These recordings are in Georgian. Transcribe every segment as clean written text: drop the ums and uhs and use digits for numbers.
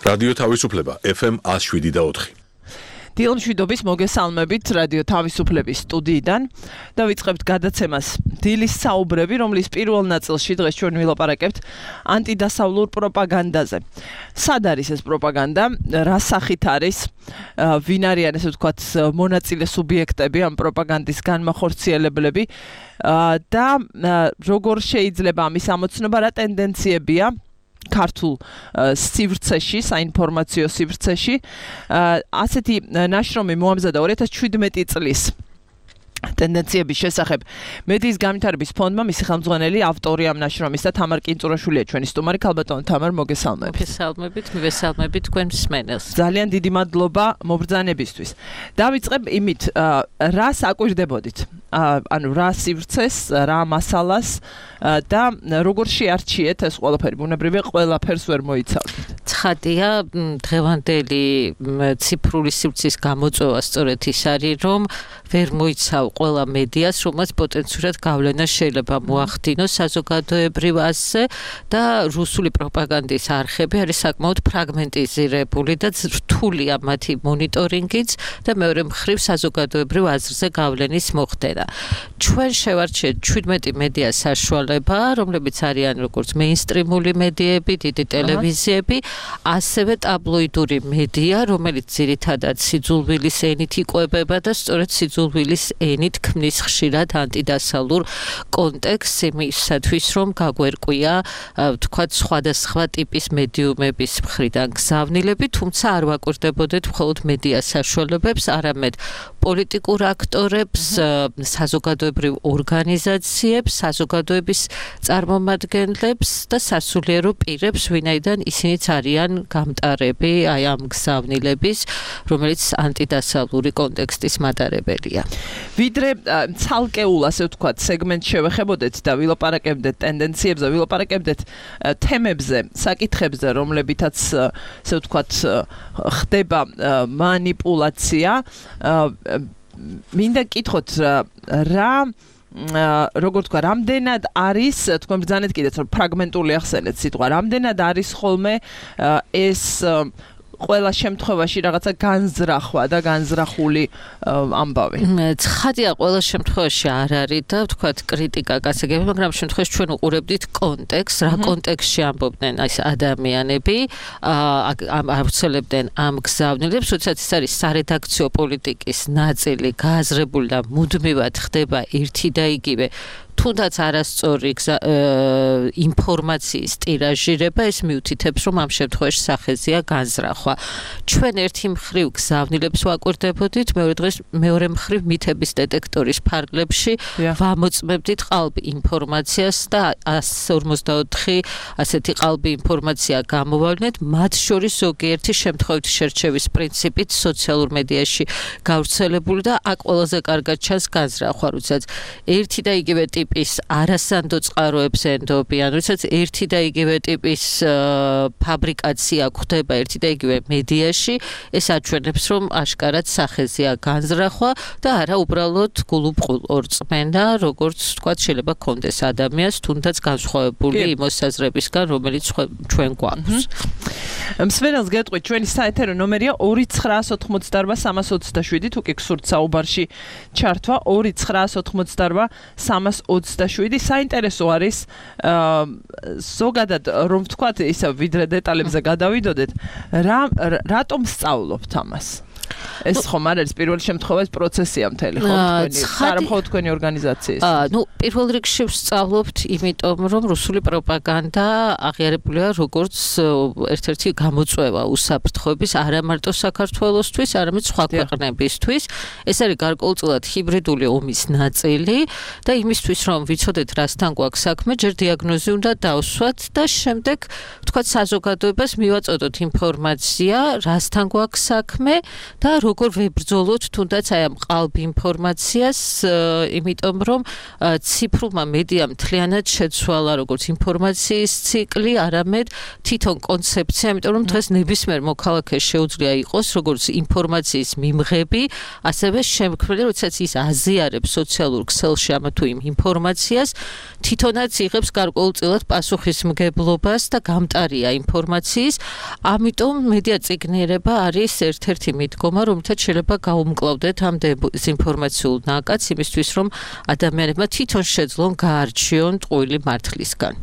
რადიო თავისუფლება FM 107.4. დილმშვიდობის მოგესალმებით რადიო თავისუფლების სტუდიიდან და ვიწყებთ გადაცემას დილის საუბრები, რომლის პირველ ნაწილში დღეს ჩვენ ვილაპარაკებთ ანტიდასავლურ პროპაგანდაზე. სად არის ეს პროპაგანდა? რა სახით არის? ვინ არიან ესე ვთქვათ მონაწილე სუბიექტები ამ პროპაგანდის განმახორციელებლები და როგორ შეიძლება ამის ამოცნობა, რა ტენდენციებია ქართულ სივრცეში, საინფორმაციო სივრცეში. ასეთი ნაშრომი მოამზადა 2017 წლის ტენდენციების შესახებ მედიის განვითარების ფონდმა, მისი ხელმძღვანელი ავტორი ამ ნაშრომის და თამარ კინწურაშვილია ჩვენი სტუმარი. ქალბატონო თამარ, მოგესალმებით. მივესალმებით თქვენ მსმენელს. ძალიან დიდი მადლობა მობრძანებისთვის. დავიწყებ იმით, რას აკვირდებოდით? ანუ რა სივრცეს, რა მასალას და როგორ შეარჩიეთ ეს ყველაფერი? ბუნებრივია ყველაფერს ვერ მოიცავთ. ცხადია, დღევანდელი ციფრული სივრცის გამოწვევა სწორედ ის არის, რომ ვერ მოიცავ ყველა მედიას, რომელსაც პოტენციურად გავლენა შეიძლება მოახდინოს საზოგადოებრივ აზრზე და რუსული პროპაგანდის არხები არის საკმაოდ ფრაგმენტიზირებული და რთულია მათი მონიტორინგიც და მეორე მხრივ საზოგადოებრივ აზრზე გავლენის მოხდენა. ჩვენ შევარჩიეთ 17 მედიას საშუალება, რომლებიც არიან როგორც მეინსტრიმული მედიები, დიდი ტელევიზიები, ასევე ტაბლოიდური მედია, რომელიც ძირითადად სიძულვილის ენით იკვებება და სწორედ სიძულვილის ენით ქმნის ხშირად ანტიდასავლურ კონტექსტს იმისათვის, რომ გაგვერკვია, ვთქვათ, სხვადასხვა ტიპის მედიუმების მხრიდან გზავნილები, თუმცა არ ვაკვირდებოდეთ მხოლოდ მედიას საშუალებებს, არამედ პოლიტიკურ აქტორებს, საზოგადოებრივ ორგანიზაციებს, საზოგადოების წარმომადგენლებს და სასულიერო პირებს, ვინაიდან ისინიც არიან გამტარები აი ამ გზავნილების, რომელიც ანტიდასავლური კონტექსტის მატარებელია. ვიდრე ცალკეულ, ასე ვთქვათ, სეგმენტს შევეხებოდეთ და ვილაპარაკებდეთ ტენდენციებზე, ვილაპარაკებდეთ თემებზე, საკითხებზე, რომლებითაც, ასე ვთქვათ, ხდება მანიპულაცია. მინდა გკითხოთ, როგორ თქვა, რამდენად არის, თქვენ ბრძანეთ კიდეც, რომ ფრაგმენტული ახსენეთ სიტყვა, რამდენად არის ხოლმე ეს ყველა შემთხვევაში რაღაცა განზრახვა და განზრახული ამბავი. ცხადია, ყველა შემთხვევაში არ არის და ვთქვათ კრიტიკა გასაგები, მაგრამ შემთხვევაში ჩვენ უყურებდით კონტექსტს, რა კონტექსტში ამბობდნენ ეს ადამიანები, ავრცელებდნენ ამ გზავნილებს, როდესაც ეს არის სარედაქციო პოლიტიკის ნაწილი, გააზრებული და მუდმივად ხდება ერთი და იგივე თუნდაც არასწორი ინფორმაციის ტირაჟირება, ეს მიუთითებს, რომ ამ შემთხვევაში სახეზეა განზრახვა. ჩვენ ერთი მხრივ გზავნილებს ვაკვირდებოდით, მეორე მხრივ მითების დეტექტორის ფარგლებში ვამოწმებდით ყალბ ინფორმაციას და 154 ასეთი ყალბი ინფორმაცია გამოვავლენთ, მათ შორის ზოგიერთი შემთხვევით შერჩევის პრინციპით სოციალურ მედიაში გავრცელებული და აქ ყველაზე კარგად ჩანს განზრახვა, როდესაც ერთი და იგივე ტიპის არასანდო წყაროებს ენდობიან, როდესაც ერთი და იგივე ტიპის ფაბრიკაცია გვხდება ერთი და იგივე მედიაში, ეს აჩვენებს, რომ აშკარად სახეზეა განზრახვა და არა უბრალოდ გულუბყულ ორწმენა, როგორც თქვათ, შეიძლება კონდეს ადამიანს, თუნდაც განსხვავებული იმ მოსაზრებისგან, რომელიც ჩვენ გვაქვს. მსმენელს გეტყვით, ჩვენი საეთერო ნომერია 2988327, თუ კი გსურთ საუბარში ჩართვა 2988327. საინტერესო არის ზოგადად, რომ ვთქვათ, ისა ვიდრე დეტალებზე გადავიდოდეთ, რატომ სწავლობთ ამას? ეს ხომ არ არის პირველ შემთხვევაში პროცესია მთელი, ხო, თქვენი თქვენი ორგანიზაციის. პირველ რიგში ვსწავლობთ, იმიტომ რომ რუსული პროპაგანდა აღიარებულია როგორც ერთ-ერთი გამოწვევა უსაფრთხოების არა მარტო საქართველოსთვის, არამედ სხვა ქვეყნებისთვის. ეს არის გარკვეულწილად ჰიბრიდული ომის ნაწილი და იმისთვის, რომ ვიცოდეთ, რასთან გვაქვს საქმე, ჯერ დიაგნოზი უნდა დავსვათ და შემდეგ, ვთქვათ, საზოგადოებას მივაწოდოთ ინფორმაცია, რასთან გვაქვს საქმე და როგორ ვებრძოლოთ თუნდაც აი ამ ყალბ ინფორმაციას, იმიტომ რომ ციფრულმა მედიამ მთლიანად შეცვალა როგორც ინფორმაციის ციკლი, არამედ თვითონ კონცეფცია, იმიტომ რომ დღეს ნებისმიერ მოქალაქეს შეუძლია იყოს როგორც ინფორმაციის მიმღები, ასევე შემქმნელი, როდესაც ის აზიარებს სოციალურ ქსელში ამა თუ იმ ინფორმაციას, თვითონაც იღებს გარკვეულწილად პასუხისმგებლობას და გამტარია ინფორმაციის, ამიტომ მედია წიგნიერება არის ერთ-ერთი მიდგომა, რომელთაც შეიძლება გაუმკლავდეთ ამ დეзინფორმაციულ ნაკადს იმისთვის, რომ ადამიანებმა თვითონ შეძლონ გაარჩიონ ტყუილი მართლისგან.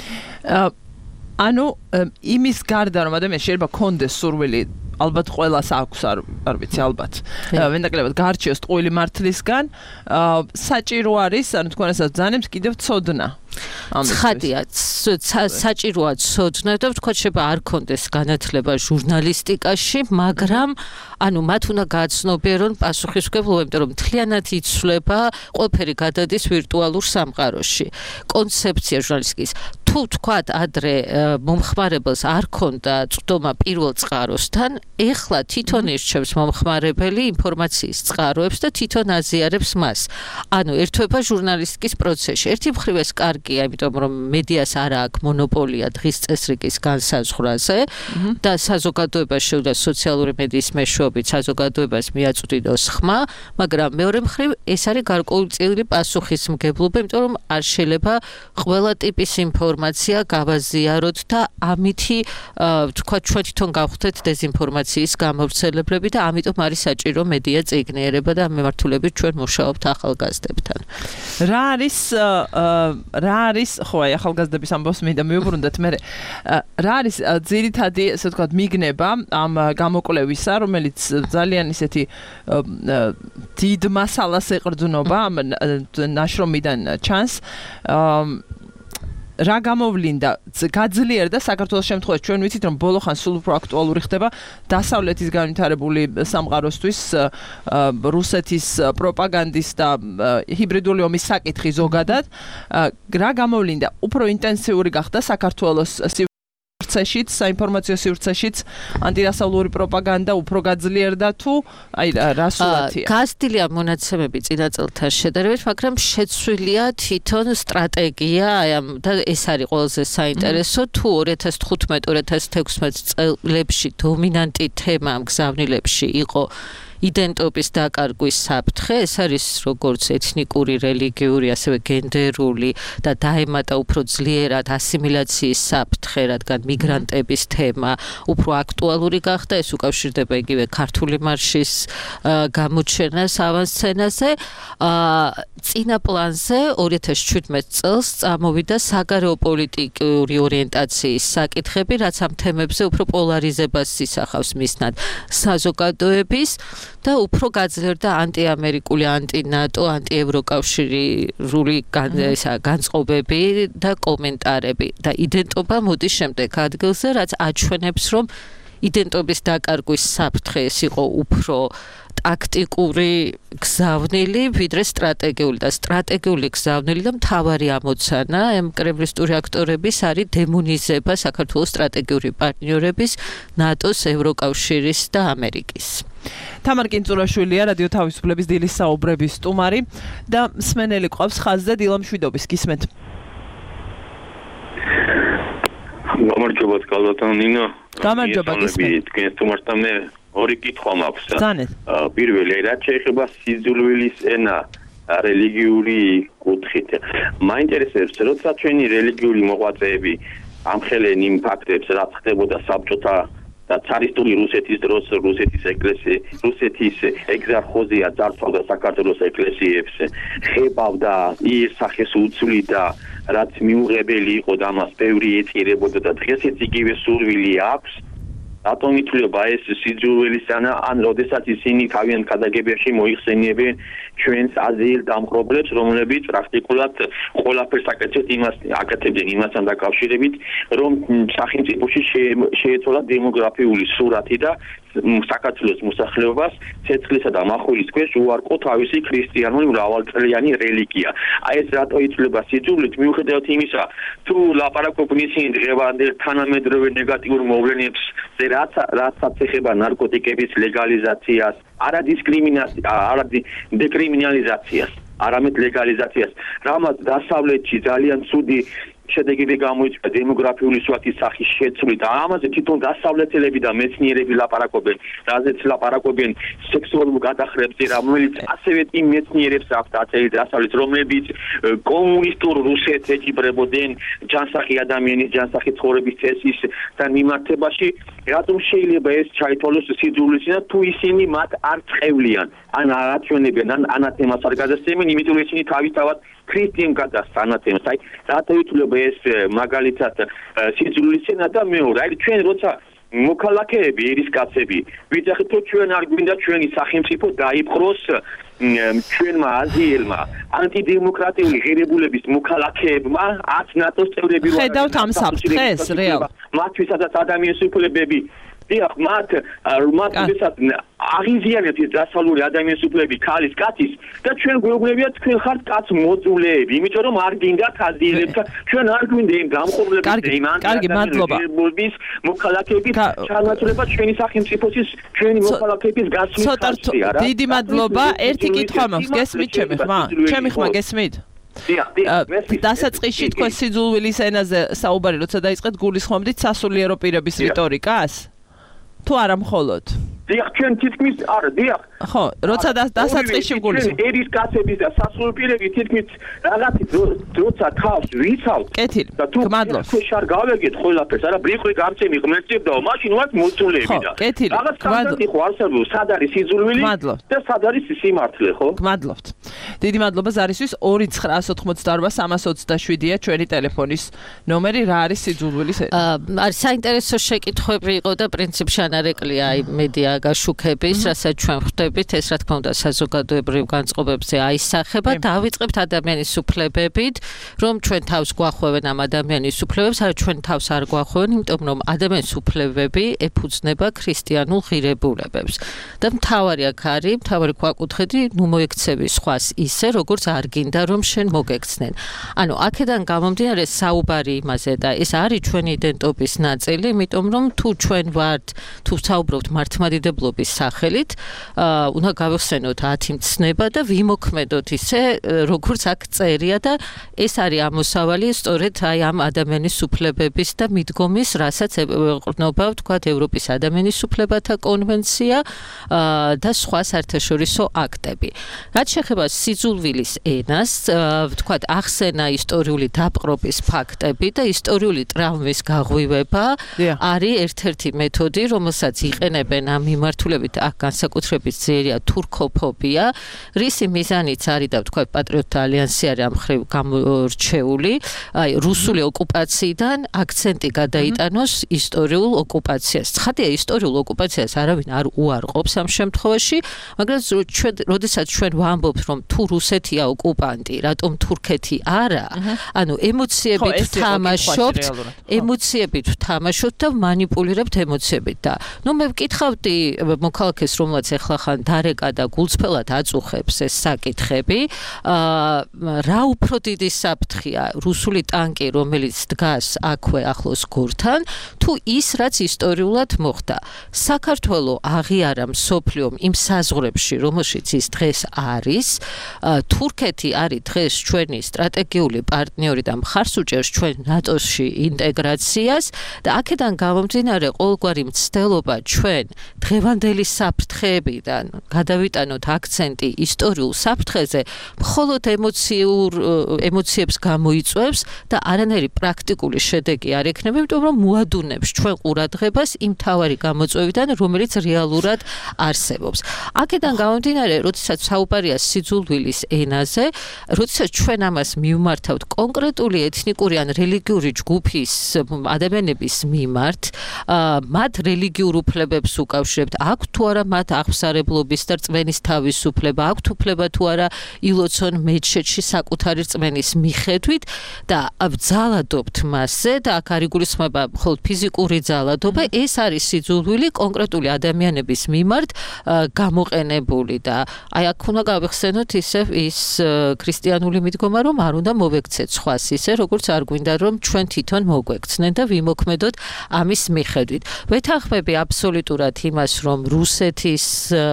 ანუ იმის გარდა რომ ადამიანს შეიძლება კონდეს სურვილი ალბათ ყველას აქვს არ ვიცი ალბათ ვენდაკლებად გაარჩიოს ტყუილი მართლისგან საჭირო არის ანუ თქვენ ასაც ძანებს კიდევ ცოდნა ცხადია საჭიროა ცოდნა და ვთქვათ შეიძლება არ კონდეს განათლება ჟურნალისტიკაში მაგრამ ანუ მათ უნდა გააცნობიერონ პასუხისმგებლობა იმიტომ რომ მთლიანად იცვლება ყველაფერი გადადის ვირტუალურ სამყაროში კონცეფცია ჟურნალისტიკის თუ თქვათ ადრე მომხმარებელს არ ქონდა წვდომა პირველ წყაროსთან ეხლა თვითონ ირჩევს მომხმარებელი ინფორმაციის წყაროებს და თვითონ აზიარებს მას ანუ ერთვება ჟურნალისტიკის პროცესში ერთი მხრივ ეს კარგია იმიტომ რომ მედიას არ აქვს მონოპოლია დღის წესრიგის განსაზღვრაზე და საზოგადოებას შეუძლია სოციალური მედიის მეშვეობით საზოგადოებას მიაწვდიდოს ხმა მაგრამ მეორე მხრივ ეს არის გარკვეულწილად პასუხისმგებლობა იმიტომ რომ არ შეიძლება ყველა ტიპის ინფორმაცია გავაზიაროთ და ამითი თქვა ჩვენ თვითონ გავხდეთ დეзинფორმაციის გამავრცელებლები და ამიტომ არის საჭირო მედია წიგნიერება და ამ მიმართულებით ჩვენ მუშაობთ ახალგაზრდებთან. რა არის ხო აი ახალგაზრდების ამბავს მინდა მივუბრუნდეთ მე რა არის ძირითადი ასე ვთქვათ მიგნება ამ გამოკვლევისა რომელიც ძალიან ისეთი დიდ მასალას ეყრდნობა ამ ნაშრომიდან ჩანს რა გამოვლინდა გაძლიერდა საქართველოს შემთხვევაში ჩვენ ვიცით რომ ბოლო ხანს სულ უფრო აქტუალური ხდება დასავლეთის განვითარებული სამყაროსთვის რუსეთის პროპაგანდის და ჰიბრიდული ომის საკითხი ზოგადად რა გამოვლინდა უფრო ინტენსიური გახდა საქართველოს სივრცეშიც საინფორმაციო სივრცეშიც ანტიდასავლური პროპაგანდა უფრო გაძლიერდა თუ აი რა სურათია გასტილია მონაცემები წინა წელთან შედარებით მაგრამ შეცვლილია თვითონ სტრატეგია აი ამ და ეს არის ყველაზე საინტერესო თუ 2015-2016 წლებში დომინანტი თემა ამ გზავნილებში იყო იდენტობის დაკარგვის საფრთხე ეს არის როგორც ეთნიკური, რელიგიური, ასევე გენდერული და დაემატა უფრო ძლიერად ასიმილაციის საფრთხე, რადგან მიგრანტების თემა უფრო აქტუალური გახდა, ეს უკავშირდება იგივე ქართული მარშის გამოჩენას ავანსცენაზე. წინა პლანზე 2017 წელს წამოვიდა საგარეო პოლიტიკური ორიენტაციის საკითხები, რაც ამ თემებზე უფრო პოლარიზებას ისახავს მისნად საზოგადოების და უფრო გაძლიერდა ანტიამერიკული, ანტინატო, ანტიევროკავშირული განწყობები და კომენტარები და იდენტობა მოდის შემდეგ ადგილზე, რაც აჩვენებს, რომ იდენტობის დაკარგვის საფრთხე ეს იყო უფრო ტაქტიკური გზავნილი, ვიდრე სტრატეგიული და სტრატეგიული გზავნილი და მთავარი ამოცანა ამ კრემლისტური აქტორების არის დემონიზება საქართველოს სტრატეგიული პარტნიორების, ნატოს, ევროკავშირის და ამერიკის. თამარ კინწურაშვილია რადიო თავისუფლების დილის საუბრების სტუმარი და მსმენელი ყავს ხაზზე დილა მშვიდობის გისმენთ. გამარჯობა კალათონ ნინო. გამარჯობა გისმენთ. თქვენ სტუმართან მე ორი კითხვა მაქვს. ძანეთ. პირველი რაც შეეხება სიძულვილის ენა რელიგიური კუთხით. მაინტერესებს როცა ჩვენი რელიგიური მოღვაწეები ამხელენ იმ ფაქტებს რაც ხდებოდა საბჭოთა და цаრისტული რუსეთის დროს რუსეთის ეკლესია რუსეთის ეგზარხოზია ძარცვავდა საქართველოს ეკლესიებს ხებავდა ის სახეს უცვლიდა რაც მიუღებელი იყო და მას ბევრი ეწირებოდა და დღესაც იგივე სურვილი აქვს რატომ ითვლება ეს სიძულვილის ანა ან როდესაც ისინი თავიანთ გადაგებებში მოიხსენიებენ ჩვენს აზიელ დამპყრობლებს რომლებიც პრაქტიკულად ყველაფერს აკეთებდნენ იმასთან დაკავშირებით რომ სახელმწიფოში შეეცვალა დემოგრაფიული სურათი და საქართველოს მოსახლეობას ცეცხლისა და მახვილის ქვეშ უარყო თავისი ქრისტიანული მრავალწლიანი რელიგია. აი ეს რატო ითვლება სიძულვით მიუხედავად იმისა თუ ლაპარაკობენ ისინი დღევანდელ თანამედროვე ნეგატიურ მოვლენებს რაცაც ეხება ნარკოტიკების ლეგალიზაციას არა დეკრიმინალიზაციას, არამედ ლეგალიზაციას, რამაც დასავლეთში ძალიან ცუდი შედეგები გამოიწვია დემოგრაფიული სვათის სახის შეცვლით და ამაზე თვითონ დასავლეთელები და მეცნიერები ლაპარაკობენ, რაზეც ლაპარაკობენ სექსუალურ გადახრებზე, რომელიც ასევე იმ მეცნიერებს აქვთ აწელი დასავლეთ, რომლებიც კომუნისტურ რუსეთს ეჯიბრებოდნენ ჯანსაღი ადამიანის ჯანსაღი ცხოვრების წესისთან მიმართებაში, რატომ შეიძლება ეს ჩაითვალოს სიძულვილისა თუ ისინი მათ არ წევლიან, ან არ აწვენებენ, ან ანათემას არ გადასცემენ, იმიტომ რომ ისინი თავისთავად ქრისტიან გადასცემენ ანათემას. აი, რატო ითვლება ეს მაგალითად სიძულვილისა და მეორე, აი ჩვენ როცა მოქალაქეები, ერისკაცები, ვიცახით რომ ჩვენ არ გვინდა ჩვენი სახელმწიფო დაიპყროს ჩვენმა აზიელმა ანტიდემოკრატიული ღირებულების მოქალაქეებმა 10 ნატოს წევრები ვართ. ხედავთ ამ საფრთხეს რეალ. მათთვისაც ადამიანის უფლებები დიახ, მათ ვისაც აღიზიანებთ ეს დასავლური ადამიანის უფლებები ქალის, კაცის და ჩვენ გვეუბნებია თქვენ ხართ კაც მოწულეები, იმიტომ რომ არ გინდათ აზიელებთან, ჩვენ არ გვინდა იმ გამყურებლების და იმ ანტიდემოკრატიის მოქალაქეების ჩანაცვლება ჩვენი სახელმწიფოსის, ჩვენი მოქალაქეების გასვლის ხარჯზე, არა? დიდი მადლობა. ერთი კითხვა მაქვს, გესმით ჩემი ხმა? ჩემი ხმა გესმით? დასაწყისში თქვენ სიძულვილის ენაზე საუბარი როცა დაიწყეთ გულისხმობდით სასულიერო პირების რიტორიკას? თუ არა მხოლოდ? დიახ, ჩვენ თითქმის არა, დიახ. ხო, როცა დასაწყისში გულისხმობთ. ერისკაცების და სასულიერო პირების თითქმის რაღაცით როცა თავს ვიცავთ. კეთილი. გმადლობთ. შარ გავეგეთ ყველაფერს, არა ბრიყვი გამწემი ღმერთებდაო, მაშინ ვართ მოწულეები და. კეთილი. რაღაც სტანდარტი ხო არსებობს, სად არის სიძულვილი და სად არის სიმართლე, ხო? გმადლობთ. დიდი მადლობა ზარისთვის 2988327-ია ჩვენი ტელეფონის ნომერი. რა არის სიძულვილის? არის საინტერესო შეკითხვები იყო და პრინციპში ანარეკლია აი მედია გაშუქების, რასაც ჩვენ ხვდებით, ეს რა თქმა უნდა საზოგადოებრივ განწყობებზე აისახება. დავიწყებთ ადამიანის უფლებებით, რომ ჩვენ თავს გვახვევენ ამ ადამიანის უფლებებს, არა ჩვენ თავს არ გვახვევენ, იმიტომ რომ ადამიანის უფლებები ეფუძნება ქრისტიანულ ღირებულებებს. და მთავარი აქ არის, მთავარი ქვაკუთხედი, ნუ მოექცევი სხვას ისე, როგორც არ გინდა რომ შენ მოგექცნენ. ანუ აქედან გამომდინარე საუბარი იმაზე და ეს არის ჩვენი იდენტობის ნაწილი, იმიტომ რომ თუ ჩვენ ვართ, თუ საუბრობთ მართლმადიდებლობის სახელით, უნდა გავხსენოთ 10 მცნება და ვიმოქმედოთ ისე, როგორც აქ წერია და ეს არის ამოსავალი სწორედ აი ამ ადამიანის უფლებების და მიდგომის, რასაც ეყრდნობა ვთქვათ ევროპის ადამიანის უფლებათა კონვენცია და სხვა საერთაშორისო აქტები. რაც შეეხება სიძულვილის ენას, ვთქვათ ახსენა ისტორიული დაპყრობის ფაქტები და ისტორიული ტრაუმის გაღვივება არის ერთ-ერთი მეთოდი, რომელსაც იყენებენ ამ მიმართულებით აქ განსაკუთრებით ზერია თურქოფობია, რისი მიზანიც არის და ვთქვათ პატრიოტთა ალიანსი არის ამ ხრივ გამორჩეული, აი რუსული ოკუპაციიდან აქცენტი გადაიტანოს ისტორიულ ოკუპაციას. ცხადია, ისტორიულ ოკუპაციას არავინ არ უარყოფს ამ შემთხვევაში, მაგრამ როდესაც ჩვენ ვამბობთ, რომ თუ რუსეთია ოკუპანტი, რატომ თურქეთი არა, ანუ ემოციებით ვთამაშობთ და მანიპულირებთ ემოციებით და ნუ მე ვკითხავდი მოქალაქეს, რომელსაც ეხლა ხან დარეკა და გულწრფელად აწუხებს ეს საკითხები, რა უფრო დიდი საფრთხეა რუსული ტანკი, რომელიც დგას აქვე ახლოს გორთან, თუ ის რაც ისტორიულად მოხდა. საქართველო აღიარა მსოფლიომ იმ საზღვრებში, რომელშიც ის დღეს არის, თურქეთი არის დღეს ჩვენი სტრატეგიული პარტნიორი და მხარს უჭერს ჩვენ ნატოში ინტეგრაციას და აქედან გამომდინარე ყოველგვარი მცდელობა ჩვენ დღევანდელი საფრთხეებიდან გადავიტანოთ აქცენტი ისტორიულ საფრთხეზე, მხოლოდ ემოციებს გამოიწვევს და არანაირი პრაქტიკული შედეგი არ ექნება, იმიტომ რომ მოადუნებს ჩვენ ყურადღებას იმ მთავარი გამოწვევიდან, რომელიც რეალურად არსებობს. აქედან გამომდინარე, როდესაც საუბარია სიძულვილის ენაზე, როდესაც ჩვენ ამას მივმართავთ კონკრეტული ეთნიკური ან რელიგიური ჯგუფის ადამიანების მიმართ, მათ რელიგიურ უფლებებს უკავშირებთ, აქვთ თუ არა მათ აღსარებლობის და რწმენის თავისუფლება, აქვთ უფლება თუ არა ილოცონ მეჩეთში საკუთარი რწმენის მიხედვით და ბძალადობთ მასზე და აქ არ იგულისხმება მხოლოდ ფიზიკური ძალადობა, ეს არის სიძულვილი კონკრეტული ადამიანების მიმართ გამოყენებული და აი აქ უნდა გავიხსენოთ ისევ ის ქრისტიანული მიდგომა, რომ არ უნდა მოვექცეთ სხვას ისე, როგორც არ გვინდა რომ ჩვენ თვითონ მოგვექცნენ და ვიმოქმედოთ ამის მიხედვით. ვეთანხმები აბსოლუტურად იმას, რომ რუსეთის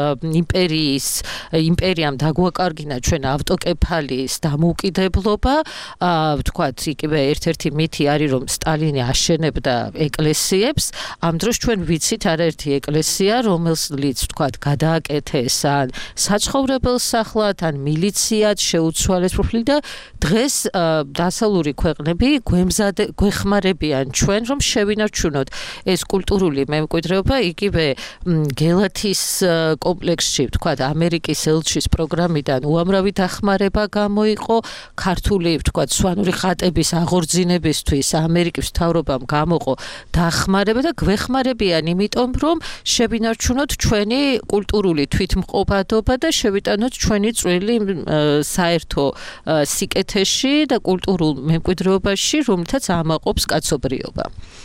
იმპერიამ დაგვაკარგინა ჩვენ ავტოკეფალიის დამოუკიდებლობა, ვთქვათ, იგივე ერთ-ერთი მითი არის, რომ სტალინი აშენებდა ეკლესიებს, ამ დროს ჩვენ ვიცით არაერთი ეკლესია, რომელსაც ვთქვათ, გადააკეთეს ან საცხოვრებელ სახლად, ან მილიციად შეუცვალეს პროფილი და დღეს დასავლური ქვეყნები გვეხმარებიან ჩვენ, რომ შევინარჩუნოთ ეს კულტურული მემკვიდრეობა, იგივე გელათის კომპლექსში, ვთქვათ, ამერიკის ელჩის პროგრამიდან უამრავი დახმარება გამოიყო, ქართული, ვთქვათ, სვანური ხატების აღორძინებისთვის ამერიკის მთავრობამ გამოყო დახმარება და გვეხმარებიან იმიტომ, რომ შევინარჩუნოთ ჩვენი კულტურული თვითმყოფადობა და შევიტანოთ ჩვენი წვლილი საერთო სიკეთეში და კულტურულ მემკვიდრეობაში, რომელთაც ამაყობს კაცობრიობა.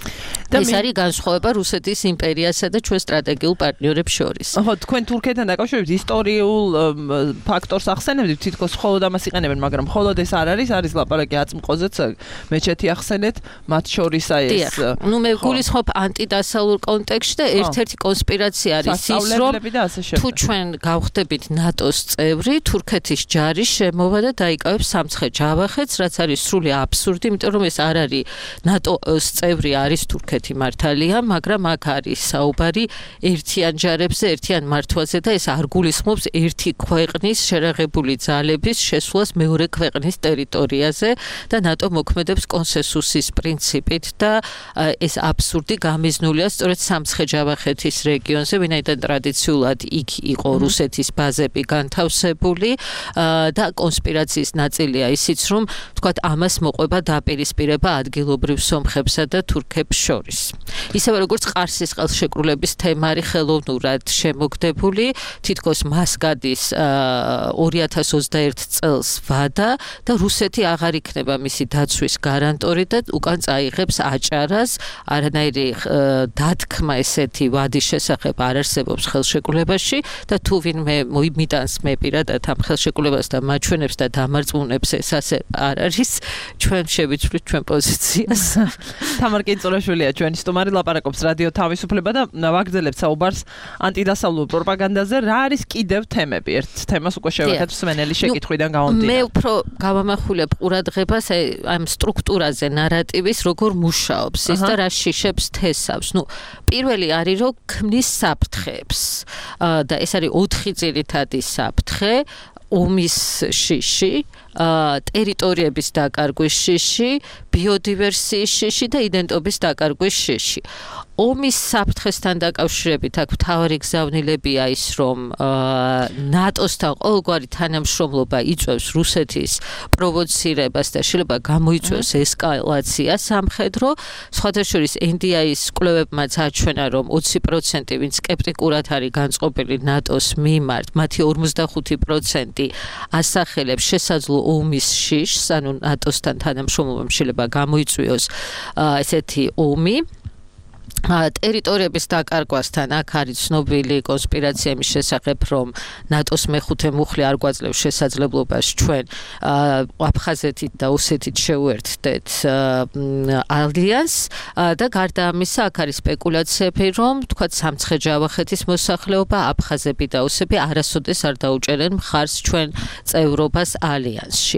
ეს არის განსხვავება რუსეთის იმპერიასა და ჩვენ სტრატეგიულ პარტნიორებს შორის. ხო, თქვენ თურქეთთან დაკავშირებით ისტორიულ ფაქტორს ახსენებთ, თითქოს მხოლოდ ამას იყენებენ, მაგრამ მხოლოდ ეს არ არის ლაპარაკი აწმყოზეც, მეჩეთი ახსენეთ, მათ შორის ეს. ნუ მე გულისხმობ ანტიდასავლურ კონტექსტში და ერთ-ერთი კონსპირაცია არის ის, რომ თუ ჩვენ გავხდებით ნატოს წევრი, თურქეთის ჯარი შემოვა და დაიკავებს სამცხე-ჯავახეთს, რაც არის სრული აბსურდი, იმიტომ რომ ეს არ არის ნატოს წევრი არის თურქეთი მართალია, მაგრამ აქ არის საუბარი ერთიან ჯარებზე, ერთიან მართვაზე და ეს არ გულისხმობს ერთი ქვეყნის შერაღებული ძალების შესვლას მეორე ქვეყნის ტერიტორიაზე და ნატო მოქმედებს კონსენსუსის პრინციპით და ეს აბსურდი გამიზნულია სწორედ სამცხე-ჯავახეთის რეგიონზე, ვინაიდან ტრადიციულად იქ იყო რუსეთის ბაზები განთავსებული და კონსპირაციის ნაწილია ისიც, რომ თქვათ ამას მოყვება დაპირისპირება ადგილობრივ სომხებსა და თურქებს შორის. ისევე როგორც ყარსის ხელშეკრულების თემა არის ხელოვნურად შემოგდებული, თითქოს მას გადის 2021 წელს ვადა და რუსეთი აღარ იქნება მისი დაცვის გარანტორი და უკან წაიღებს აჭარას, არანაირი დათქმა ესეთი ვადის შესახებ არ არსებობს ხელშეკრულებაში და თუ ვინმე მოიმიტანს მე პირადად ამ ხელშეკრულებას და მაჩვენებს და დამარწმუნებს ეს ასე არ არის, ჩვენ შევიცვლით ჩვენ პოზიციას. თამარ კინწულაშვილია ჩვენი სტუმარი, ლაპარაკობს რადიო თავისუფლება და ვაგრძელებთ საუბარს ანტიდასავლურ პროპაგანდაზე. რა არის კიდევ თემები? ერთ თემას უკვე შევეხეთ სვენელი შეკითხვიდან გამომდინარე. მე უფრო გავამახვილებ ყურადღებას ამ სტრუქტურაზე, ნარატივის, როგორ მუშაობს ის და რა შიშებს თესავს. ნუ პირველი არის, რომ ქმნის საფრთხეებს და ეს არის 4 ძირითადი საფრთხე. ომის შიში, ტერიტორიების დაკარგვის შიში, ბიოდივერსიის შიში და იდენტობის დაკარგვის შიში. ომის საფრთხესთან დაკავშირებით აქ მთავარი გზავნილებია ის, რომ ნატოსთან ყოველგვარი თანამშრომლობა იწვევს რუსეთის პროვოცირებას და შეიძლება გამოიწვევს ესკალაცია სამხედრო. სხვათა შორის NDI-ის კვლევებმაც აჩვენა, რომ 20% ვინც სკეპტიკურად არის განწყობილი ნატოს მიმართ, მათი 55% ასახელებს შესაძლო ომის შიშს, ანუ ნატოსთან თანამშრომლობამ შეიძლება გამოიწვიოს ესეთი ომი. ტერიტორიების დაკარგვასთან აქ არის ცნობილი კონსპირაცია იმის შესახებ, რომ ნატოს მეხუთე მუხლი არ გვაძლევს შესაძლებლობას ჩვენ აფხაზეთით და ოსეთით შევერთდეთ ალიანსს და გარდა ამისა აქ არის სპეკულაციები, რომ თქვათ სამცხე-ჯავახეთის მოსახლეობა, აფხაზები და ოსები არასოდეს არ დაუჭერენ მხარს ჩვენ წევრობას ალიანსში.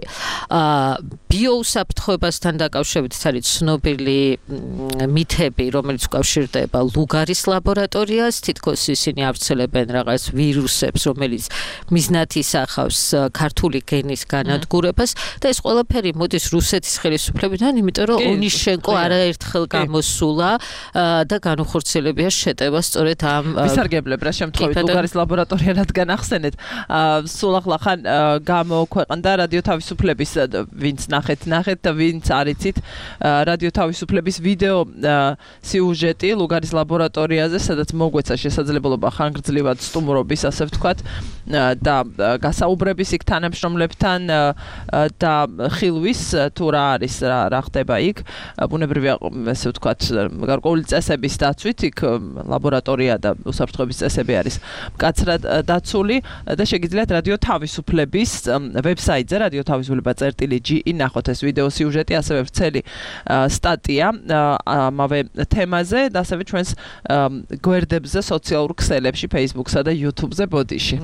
ბიოუსაფრთხოებასთან დაკავშირებით ეს არის ცნობილი მითები, რომელიც უკავშირდება ლუგარის ლაბორატორიას, თითქოს ისინი ავრცელებენ რაღაც ვირუსებს, რომელიც მიზნად ისახავს ქართული გენის განადგურებას და ეს ყველაფერი მოდის რუსეთის ხელისუფლებიდან, იმიტომ რომ ონიშენკო არაერთხელ გამოსულა და განუხორციელებია შეტევა სწორედ ამ ვისარგებლებ რა შემთხვევით ლუგარის ლაბორატორია რადგან ახსენეთ. სულ ახლა გამოქვეყნდა რადიო თავისუფლების ვინც ნახეთ და ვინც არიცით რადიო თავისუფლების ვიდეო სიუჟეტი ლუგარის ლაბორატორიაზე, სადაც მოგვეცა შესაძლებლობა ხანგრძლივად სტუმრობის, ასე ვთქვათ, და გასაუბრების იქ თანამშრომლებთან და ხილვის თუ რა არის, რა ხდება იქ. ბუნებრივია, ასე ვთქვათ, გარკვეული წესების დაცვით იქ ლაბორატორია და უსაფრთხოების წესები არის მკაცრად დაცული და შეგიძლიათ რადიო თავისუფლების ვებსაიტზე, რადიო თავისუფლება.gi ნახოთ ეს ვიდეო სიუჟეტი, ასევე ვრცელი სტატია ამავე თემაზე და ასევე ჩვენს გვერდებზე, სოციალურ ქსელებში, Facebook-სა და YouTube-ზე ბოდიში.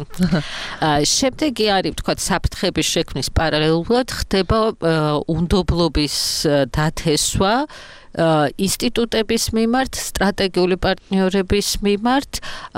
შემდეგი არის, ვთქვათ, საფრთხების შექმნის პარალელურად ხდება უნდობლობის დათესვა ინსტიტუტების მიმართ, სტრატეგიული პარტნიორების მიმართ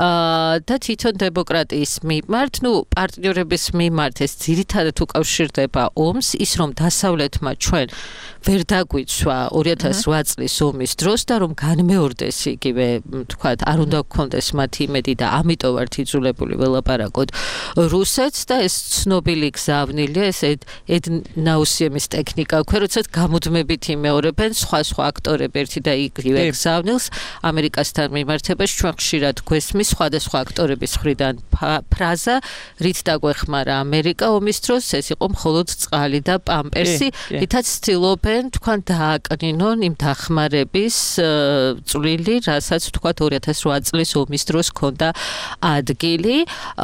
და თვითონ დემოკრატიის მიმართ, პარტნიორების მიმართ ეს ძირითადად უკავშირდება ომს, ის რომ დასავლეთმა ჩვენ ვერ დაგვიცვა 2008 წლის ომის დროს და რომ განმეორდეს იგივე, თქვათ, არ უნდა გქონდეს მათი იმედი და ამიტომ ვართ იძულებული ველაპარაკოთ რუსეთს და ეს ცნობილი გზავნილია, ეს ედნაუსიემის ტექნიკა, როცა გამუდმებით იმეორებენ სხვა აქტორები ერთი და იგივე გზავნილს ამერიკასთან მიმართებაში ჩვენ ხშირად გვესმის სხვადასხვა აქტორების მხრიდან ფრაზა, რით დაგვეხმარა ამერიკა ომის დროს, ეს იყო მხოლოდ წყალი და პამპერსი, რითაც ცდილობენ თქვენ დააკნინონ იმ დახმარების წვლილი, რასაც თქვათ 2008 წლის ომის დროს ჰქონდა ადგილი.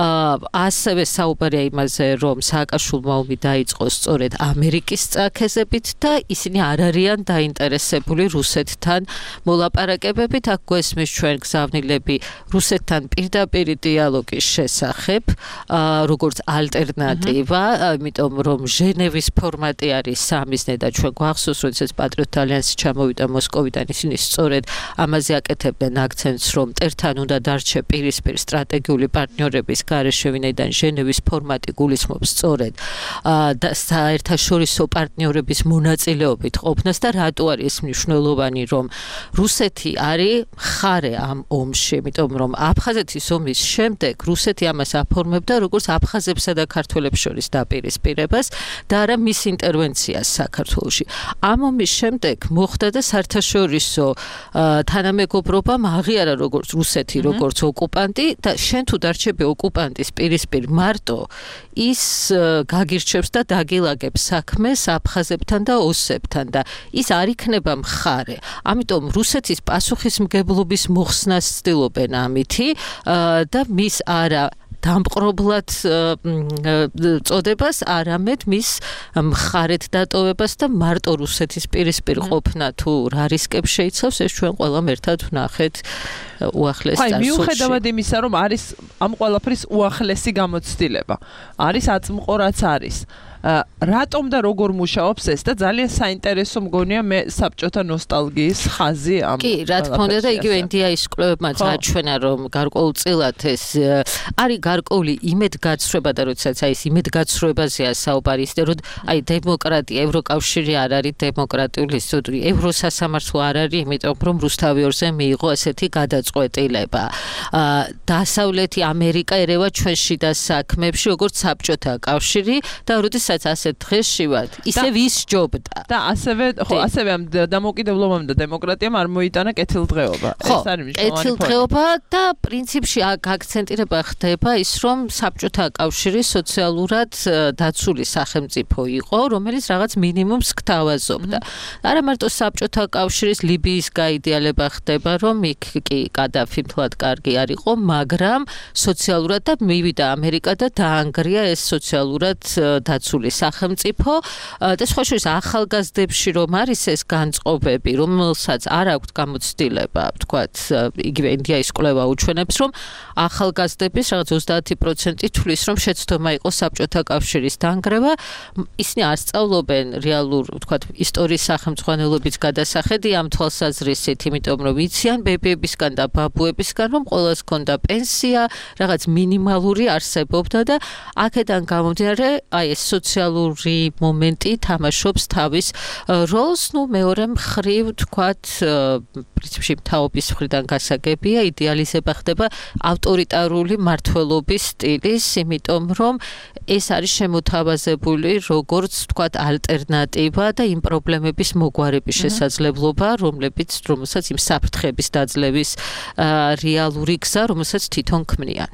ასევე საუბარია იმაზე, რომ სააკაშვილმა ომი დაიწყო სწორედ ამერიკის წაქეზებით და ისინი არ არიან დაინტერესებული რუსეთთან მოლაპარაკებებით. აქ გვესმის ჩვენ გზავნილები რუსეთთან პირდაპირი დიალოგის შესახებ, როგორც ალტერნატივა, იმიტომ რომ ჟენევის ფორმატი არის სამიზნე და ჩვენ გვახსოვს, როდესაც პატრიოტ ალიანსი ჩამოვიდა მოსკოვიდან, ისინი სწორედ ამაზე აკეთებდნენ აქცენტს, რომ მტერთან უნდა დარჩე პირისპირ სტრატეგიული პარტნიორების გარეშე, ვინაიდან ჟენევის ფორმატი გულისხმობს სწორედ და საერთაშორისო პარტნიორების მონაწილეობით ყოფნას და რატო არის ეს მნიშვნელოვანი, რომ რუსეთი არის მხარე ამ ომში, იმიტომ რომ აფხაზეთის ომის შემდეგ რუსეთი ამას აფორმებდა როგორც აფხაზებსა და ქართველებს შორის დაპირისპირებას და არა მის ინტერვენციას საქართველოში. ამ ომის შემდეგ მოხდა და საერთაშორისო თანამეგობრობამ აღიარა როგორც რუსეთი, როგორც ოკუპანტი და შენ თუ დარჩები ოკუპანტის პირისპირ მარტო, ის გაგირჩევს და დაგილაგებს საქმეს აფხაზებთან და ოსებთან და ის არ იქნება მხარე. ამიტომ რუსეთის პასუხისმგებლობის მოხსნას ცდილობენ ამითი და მის არა დამპყრობლად წოდებას, არამედ მის მხარეთ დატოვებას და მარტო რუსეთის პირისპირ ყოფნა თუ რა რისკებს შეიცავს, ეს ჩვენ ყველამ ერთად ვნახეთ უახლეს წარსულში. მიუხედავად იმისა, რომ არის ამ ყველაფრის უახლესი გამოცდილება, არის აწმყო რაც არის. რატომ და როგორ მუშაობს ეს და ძალიან საინტერესო მგონია მე საბჭოთა ნოსტალგიის ხაზი ამ. კი, რა თქმა უნდა და იგივე ინდიაის კვლევებმაც აჩვენა, რომ გარკვეულწილად ეს არის გარკვეული იმედგაცრუება და როდესაც ეს იმედგაცრუებაზეა საუბარი, ისე რომ დემოკრატია, ევროკავშირი არ არის დემოკრატიული ინსტიტუტი, ევროსასამართლო არ არის, იმიტომ რომ რუსთავი ორზე მიიღო ასეთი გადაწყვეტილება. დასავლეთი ამერიკა ერევა ჩვენ შიდა საქმეებში, როგორც საბჭოთა კავშირი და როდესაც ასეთ დღეში ვართ, ისევ ისჯობდა. და ასევე ამ დამოუკიდებლობამ და დემოკრატიამ არ მოიტანა კეთილდღეობა. ეს არის მნიშვნელოვანი. კეთილდღეობა და პრინციპში აქცენტირება ხდება ის, რომ საბჭოთა კავშირი სოციალურად დაცული სახელმწიფო იყო, რომელიც რაღაც მინიმუმს გთავაზობდა. არა მარტო საბჭოთა კავშირის ლიბიის გაიდეალება ხდება, რომ იქ კი კადაფი მთლად კარგი არ იყო, მაგრამ სოციალურად და მივიდა ამერიკა და დაანგრია ეს სოციალურად დაცული სახელმწიფო და სხვა შორის ახალგაზრდებში რომ არის ეს განწყობები, რომელსაც არ აქვს გამოცდილება, ვთქვათ, იგივე ინდიაის კვლევა უჩვენებს, რომ ახალგაზრდების რაღაც 30% თვლის, რომ შეცდომა იყო საბჭოთა კავშირის დანგრევა, ისინი არ სწავლობენ რეალურ, ვთქვათ, ისტორიის სახელმძღვანელობის გადასახედი ამ თვალსაზრისით, იმიტომ რომ იციან ბებიებისგან და ბაბუებისგან, რომ ყველას ჰქონდა პენსია, რაღაც მინიმალური არსებობდა და აქედან გამომდინარე, ეს სოციალური მომენტი თამაშობს თავის როლს, მეორე მხრივ, თქვათ, პრინციპში თაობის მხრიდან გასაგებია, იდეალიზება ხდება ავტორიტარული მმართველობის სტილის, იმიტომ რომ ეს არის შემოთავაზებული როგორც, თქვათ, ალტერნატივა და იმ პრობლემების მოგვარების შესაძლებლობა, რომელსაც იმ საფრთხების დაძლევის რეალური გზა, რომელსაც თვითონ ქმნიან.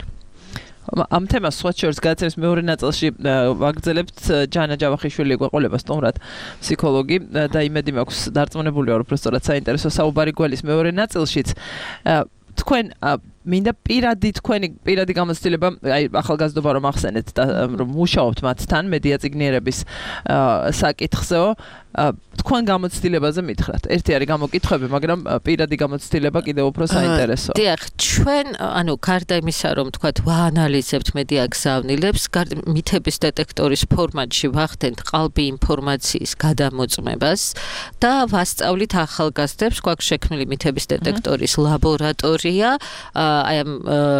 ამ თემას სხვა შორის გადაცემის მეორე ნაწილში ვაგრძელებთ. ჯანა ჯავახიშვილი გვეყოლება სტუმრად, ფსიქოლოგი და იმედი მაქვს დარწმუნებული ვარ, უბრალოდ საინტერესო საუბარი გველის მეორე ნაწილშიც. თქვენ მინდა თქვენი პირადი გამოცდილება, აი ახალგაზრდობა რომ ახსენეთ და რომ მუშაობთ მათთან მედია წიგნიერების საკითხზეო, თქვენ გამოცდილებაზე მითხრათ. ერთი არის გამოკითხვები, მაგრამ პირადი გამოცდილება კიდევ უფრო საინტერესოა. დიახ, ჩვენ, გარდა იმისა, რომ თქვათ, ვაანალიზებთ მედია გზავნილებს, მითების დეტექტორის ფორმატში ვახდენთ ყალბი ინფორმაციის გადამოწმებას და ვასწავლით ახალგაზრდებს, გვაქვს შექმნილი მითების დეტექტორის ლაბორატორია, აი ამ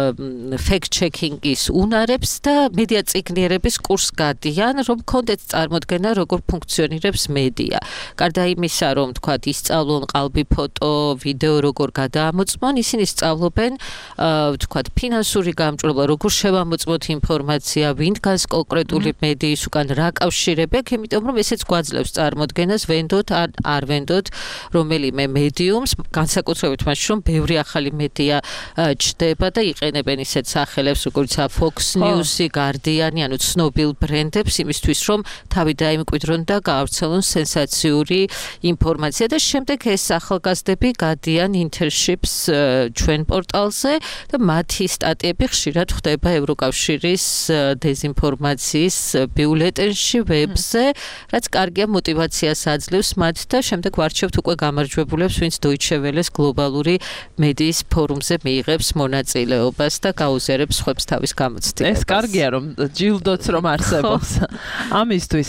fact-checking-ის უნარებს და მედია წიგნიერების კურსს გადიან, რომ გქონდეთ წარმოდგენა, როგორ ფუნქციონირებს მედია. გარდა იმისა, რომ თქვათ, ისწავლონ ყალბი ფოტო, ვიდეო როგორ გადაამოწმონ, ისინი სწავლობენ, თქვათ, ფინანსური გამჭვირვალობა, როგორ შევამოწმოთ ინფორმაცია, ვინგანს კონკრეტული მედიის უკან რა კავშირები აქვს, იმიტომ რომ ესეც გვაძლევს წარმოდგენას, ვენდოთ ან არ ვენდოთ რომელიმე მედიუმს, განსაკუთრებით მაშინ, რომ ბევრი ახალი მედია ჩდება და იყენებენ ისეთ სახელებს, როგორც Fox News-ი, Guardian-ი, ანუ ცნობილ ბრენდებს იმისთვის, რომ თავი დაიმკვიდრონ და გაავრცელონ სენსაციური ინფორმაცია და შემდეგ ეს ახალგაზრდები გადიან internship-ს ჩვენ პორტალზე და მათი სტატიები ხშირად ხდება ევროკავშირის დეზინფორმაციის ბიულეტენში, ვებზე, რაც კარგია მოტივაციას აძლევს მათ და შემდეგ ვარჩევთ უკვე გამარჯვებულებს, ვინც Deutsche Welle-ს გლობალური მედიის ფორუმზე მიიღებს მონაწილეობას და გაუზიარებს სხვებს თავის გამოცდილებას. ეს კარგია, რომ ჯილდოც რომ არსებობს. ამისთვის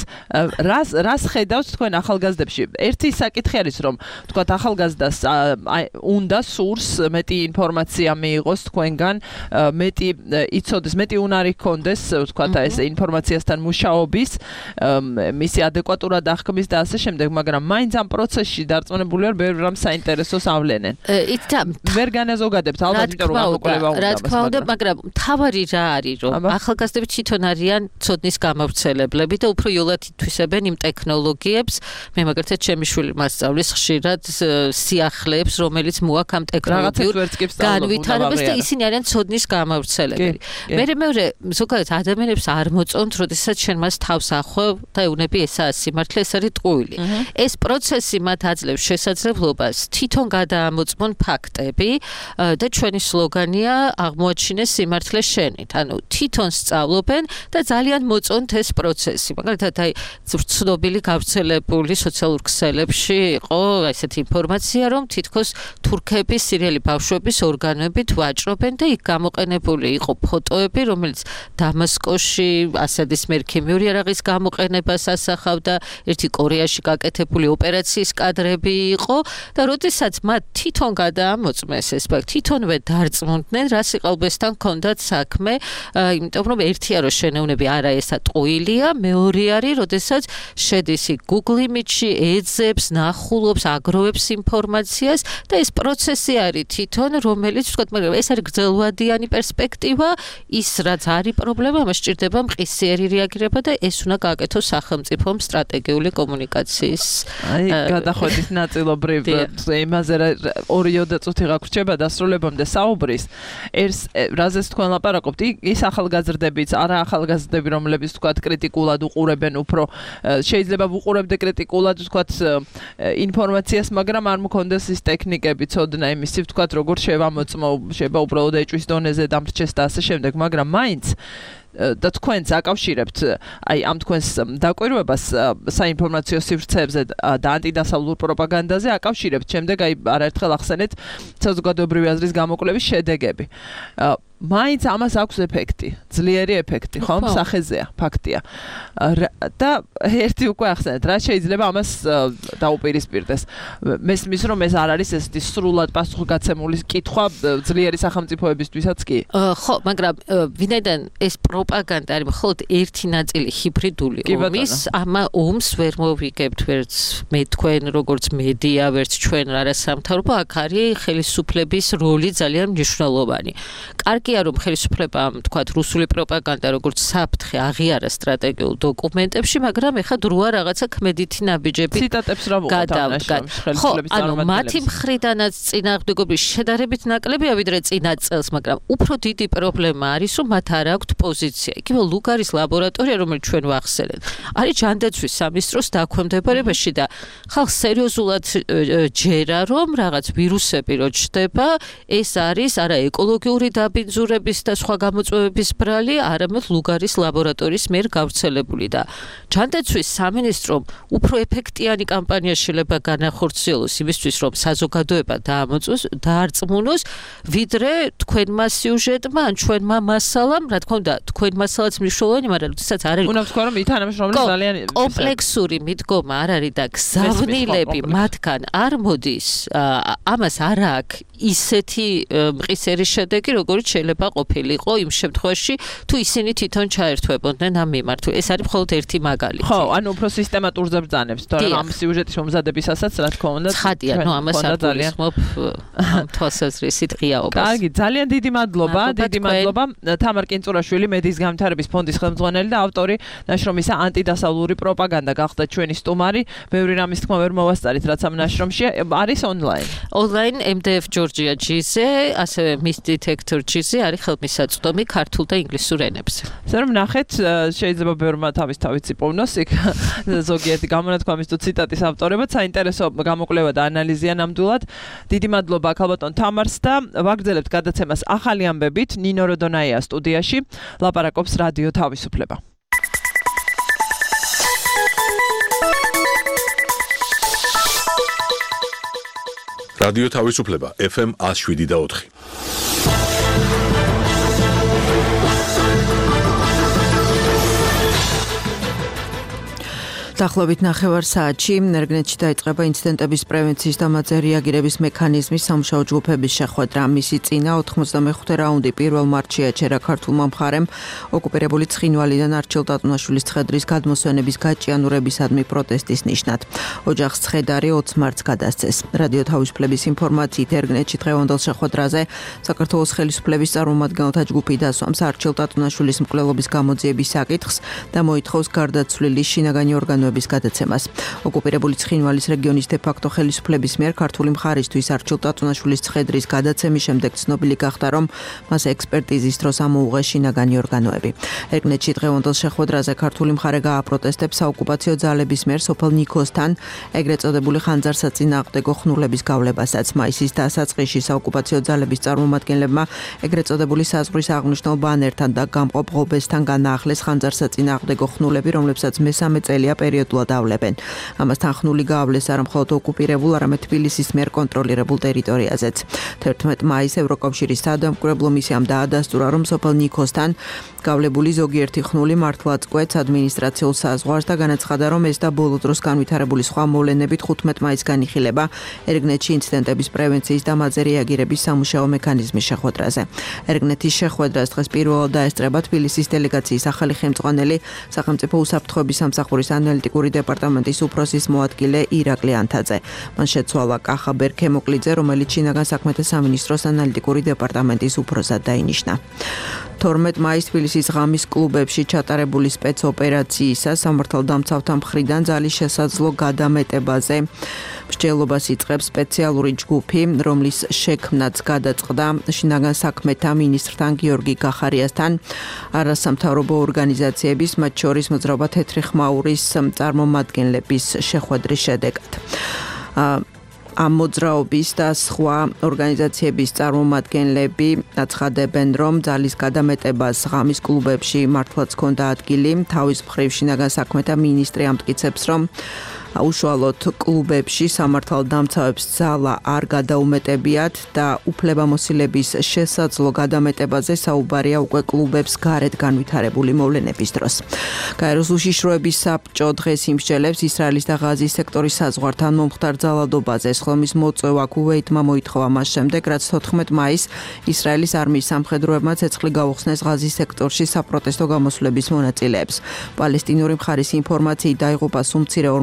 რას ხედავთ თქვენ ახალგაზრდებში? ერთი საკითხი არის, რომ თქვათ ახალგაზრდას უნდა სურს მეტი ინფორმაცია მიიღოს თქვენგან, მეტი იცოდეს, მეტი უნარი ჰქონდეს, თქვათ ეს ინფორმაციასთან მუშაობის, მისი ადეკვატურად აღქმის და ასე შემდეგ, მაგრამ მაინც ამ პროცესში დარწმუნებული ვარ, ბევრი რამ საინტერესოს ავლენენ. ვერ განაზოგადებთ ალბათ, იმიტომ რომ ამოკვლევა უნდა. რა თქმა უნდა, მაგრამ თავარი რა არის, რომ ახალგაზრდები თვითონ არიან ცოდნის გამავრცელებლები და უფრო იოლად ითვისებენ იმ ტექნოლოგიებს. მე მაგალითად ჩემი შვილი მასწავლის ხშირად სიახლეებს, რომელიც მოაქვს ამ ტექნოლოგიურ განვითარებას და ისინი არიან ცოდნის გამავრცელებელი. მეორე ზოგადად ადამიანებს არ მოწონთ, როდესაც შენ მას თავს ახვევ და ეუბნები ესაა სიმართლე, ეს არის ტყუილი. ეს პროცესი მათ აძლევს შესაძლებლობას თვითონ გადაამოწმონ ფაქტები და ჩვენი სლოგანია აღმოაჩინეს სიმართლე შენით. ანუ თვითონ სწავლობენ და ძალიან მოწონთ ეს პროცესი. მაგალითად, აი ცნობილი გავრცელებული სოციალურ ქსელებში იყო ესეთი ინფორმაცია, რომ თითქოს თურქების სირიელი ბავშვების ორგანოებით ვაჭრობენ და იქ გამოყენებული იყო ფოტოები, რომელიც დამასკოში ასადის მერქიმიური იარაღის გამოყენებას ასახავდა, ერთი კორეაში გაკეთებული ოპერაციის კადრები იყო და როდესაც მათ თვითონ გადაამოწმეს ეს ფაქტი, თვითონვე დარწმუნდნენ, რა სიყალბესთან ჰქონდათ საქმე, იმიტომ რომ ერთია რომ შენეუნები არა ესა ტყუილია, მეორე არის, როდესაც შედის Google Image-ში, ეძებს, ნახულობს, აგროვებს ინფორმაციას და ეს პროცესი არის თვითონ, რომელიც ვთქვათ, მაგრამ ეს არის გრძელვადიანი პერსპექტივა, ის რაც არის პრობლემა, მას სჭირდება მყისიერი რეაგირება და ეს უნდა გააკეთოს სახელმწიფომ სტრატეგიული კომუნიკაციის. აი, გადახვედით ნაწილობრივ იმაზე 2 წუთი გაგვრჩება დასრულებამდე საუბრის. რაზეც თქვენ ლაპარაკობთ, ის ახალგაზრდებიც, არა ახალგაზრდები, რომლებიც ვთქვათ კრიტიკულად უყურებენ უფრო შეიძლება ვუყურებდე კრიტიკულად ვთქვათ ინფორმაციას, მაგრამ არ მქონდეს ის ტექნიკები, ცოდნა იმისი ვთქვათ, როგორ შევამოწმო, შეიძლება უბრალოდ ეჭვის დონეზე დამრჩეს და ასე შემდეგ, მაგრამ მაინც და თქვენს აკავშირებთ აი ამ თქვენს დაკვირვებას საინფორმაციო სივრცეებზე და ანტიდასავლურ პროპაგანდაზე აკავშირებთ შემდეგ აი არაერთხელ ახსენეთ საზოგადოებრივი აზრის გამოკვლევის შედეგები. მაინც ამას აქვს ეფექტი, ძლიერი ეფექტი, ხომ? სახეზეა, ფაქტია. და ერთი უკვე ახსენეთ, რა შეიძლება ამას დაუპირისპირდეს. მესმის რომ ეს არ არის ესეთი სრულად პასუხგაცემული კითხვა ძლიერი სახელმწიფოებისთვისაც კი. ხო, მაგრამ ვინაიდან ეს პროპაგანდა არის მხოლოდ ერთი ნაწილი ჰიბრიდული ომის, ამა ომს ვერ მოვიგებთ ვერც მე თქვენ როგორც მედია, ვერც ჩვენ არასამთავრობო, აქ არის ხელისუფლების როლი ძალიან მნიშვნელოვანი. კარგია რომ ხელისუფლებამ თქვათ რუსული პროპაგანდა როგორც საფრთხე აღიარა სტრატეგიულ დოკუმენტებში, მაგრამ ეხლა დროა რაღაცა ქმედითი ნაბიჯები ციტატებს რა ვუყოთ ამაში ხელისუფლების წარმომადგენლებს. მათი მხრიდანაც წინააღმდეგობის შედარებით ნაკლებია ვიდრე წინა წელს, მაგრამ უფრო დიდი პრობლემა არის რომ მათ არ აქვთ პოზიცია. იგივე ლუგარის ლაბორატორია, რომელიც ჩვენ ვახსენეთ, არის ჯანდაცვის სამინისტროს დაქვემდებარებაში და ხალხს სერიოზულად ჯერა, რომ რაღაც ვირუსები რო ჩდება, ეს არის არა ეკოლოგიური დაბინძურების და სხვა გამოწვევების ბრალი, არამედ ლუგარის ლაბორატორიის მიერ გავრცელებული და ჯანდაცვის სამინისტრომ უფრო ეფექტიანი კამპანია შეიძლება განახორციელოს იმისთვის, რომ საზოგადოება დაარწმუნოს, ვიდრე თქვენმა სიუჟეტმა ან ჩვენმა მასალამ, რა თქმა უნდა, თქვენ მასალაც მნიშვნელოვანი, მაგრამ როდესაც არ არის უნდა ვთქვა, რომ ითანამშრომლებს ძალიან კომპლექსური მიდგომა არ არის და გზავნილები მათგან არ მოდის, ამას არ აქვს ისეთი მყისერი შედეგი, როგორც შეიძლება ყოფილიყო იმ შემთხვევაში, თუ ისინი თვითონ ჩაერთვებოდნენ ამ მიმართულ. ეს არის მხოლოდ ერთი მაგალითი. ხო, ანუ უფრო სისტემატურზე ბრძანებს, თორემ ამ სიუჟეტის მომზადებისასაც, რა თქმა უნდა, ცხადია, ნუ ამას არ გულისხმობ ამ თვალსაზრისით ღიაობას. კარგი, ძალიან დიდი მადლობა, დიდი მადლობა. თამარ კინწურაშვილი, მედიის განვითარების ფონდის ხელმძღვანელი და ავტორი ნაშრომისა ანტიდასავლური პროპაგანდა გახდა ჩვენი სტუმარი. ბევრი რამის თქმა ვერ მოვასწარით, რაც ამ ნაშრომში არის ონლაინ. ონლაინ MDF ჯორჯია ჯიზე, ასევე Myth Detector ჯიზე არის ხელმისაწვდომი ქართულ და ინგლისურ ენებზე. ასე რომ ნახეთ, შეიძლება ბევრმა თავის იპოვნოს იქ ზოგიერთი გამონათქვამის თუ ციტატის ავტორებად საინტერესო გამოკვლევა და ანალიზია ნამდვილად. დიდი მადლობა ქალბატონ თამარს და ვაგრძელებთ გადაცემას ახალი ამბებით. ნინო როდონაია სტუდიაში ლაპარაკობს რადიო თავისუფლება. რადიო თავისუფლება FM 107.4. Daxlobit ნახევარ საათში ერგნეთში დაიწყება ინციდენტების პრევენციის და მათზე რეაგირების მექანიზმის სამუშაო ჯგუფების შეხვედრა. მისი წინა 95 რაუნდი 1 მარტში აჩერა ქართულმა მხარემ ოკუპირებული ცხინვალიდან არჩილ ტატუნაშვილის ცხედრის გადმოსვენების გაჭიანურებისადმი პროტესტის ნიშნად. ოჯახს ცხედარი 20 მარტს გადასცეს. რადიო თავისუფლების ინფორმაციით ერგნეთში დღევანდელ შეხვედრაზე საქართველოს ხელისუფლების წარმომადგენელთა ჯგუფი დასვამს არჩილ ტატუნაშვილის მკვლელობის გამოძიების საკითხს და მოითხოვს გარდაცვლილი შინაგანი ორგანოების გადაცემას. ოკუპირებული ცხინვალის რეგიონის დე-ფაქტო ხელისუფლების მიერ ქართული მხარისთვის არჩილ ტატუნაშვილის ცხედრის გადაცემის შემდეგ ცნობილი გახდა, რომ მას ექსპერტიზის დროს ამოუღეს შინაგანი ორგანოები. ერგნეთში დღევანდელ შეხვედრაზე ქართული მხარე გააპროტესტებს საოკუპაციო ძალების მიერ სოფელ ნიქოსთან ეგრეთ წოდებული ხანძარსაწინააღმდეგო ხნულების გავლებასაც. მაისის დასაწყისში საოკუპაციო ძალების წარმომადგენლებმა ეგრეთ წოდებული საზღვრის აღნიშნულ ბანერთან და გამყოფ ღობესთან განაახლეს ხანძარსაწინააღმდეგო ხნულები, რომლებსაც მესამე წელია პერიოდულად ავლებენ. ამასთან ხნული გაავლეს არა მხოლოდ ოკუპირებულ, არამედ თბილისის მიერ კონტროლირებულ ტერიტორიაზეც. 11 მაისს ევროკავშირის სადამკვირვებლო მისიამ დაადასტურა, რომ სოფელ ნიქოსთან გავლებული ზოგიერთი ხნული მართლაც კვეთს ადმინისტრაციულ საზღვარს და განაცხადა, რომ ეს და ბოლო დროს განვითარებული სხვა მოვლენებით 15 მაისს განიხილება ერგნეთში ინციდენტების პრევენციის და მათზე რეაგირების სამუშაო მექანიზმის შეხვედრაზე. ერგნეთის შეხვედრას დღეს პირველად დაესწრება თბილისის დელეგაციის ახალი ხელმძღვანელი სახელმწიფო უსაფრთხოების სამსახურის ანალიტიკური დეპარტამენტის უფროსის მოადგილე ირაკლი ანთაძე. მან შეცვალა კახა ბერქემოკლიძე, რომელიც შინაგან საქმეთა სამინისტროს ანალიტიკური დეპარტამენტის უფროსად დაინიშნა. 12 მაისს თბილისის ღამის კლუბებში ჩატარებული სპეცოპერაციისა სამართალდამცავთა მხრიდან ძალის შესაძლო გადამეტებაზე მსჯელობას იწყებს სპეციალური ჯგუფი, რომლის შექმნაც გადაწყდა შინაგან საქმეთა მინისტრთან გიორგი გახარიასთან არასამთავრობო ორგანიზაციების, მათ შორის მოძრაობა თეთრი ხმაურის წარმომადგენლების შეხვედრის შედეგად. ამ მოძრაობის და სხვა ორგანიზაციების წარმომადგენლები აცხადებენ, რომ ძალის გადამეტებას ღამის კლუბებში მართლაც ჰქონდა ადგილი. თავის მხრივ შინაგან საქმეთა მინისტრი ამტკიცებს, რომ უშუალოდ კლუბებში სამართალდამცავებს ძალა არ გადაუმეტებიათ და უფლებამოსილების შესაძლო გადამეტებაზე საუბარია უკვე კლუბებს გარეთ განვითარებული მოვლენების დროს. გაეროს უშიშროების საბჭო დღეს იმსჯელებს ისრაელის და ღაზის სექტორის საზღვართან მომხდარ ძალადობაზე. სხდომის მოწვევა ქუვეითმა მოითხოვა მას შემდეგ, რაც 14 მაისს ისრაელის არმიის სამხედროებმა ცეცხლი გაუხსნეს ღაზის სექტორში საპროტესტო გამოსვლების მონაწილეებს. პალესტინური მხარის ინფორმაციით დაიღუპა სულ მცირე 58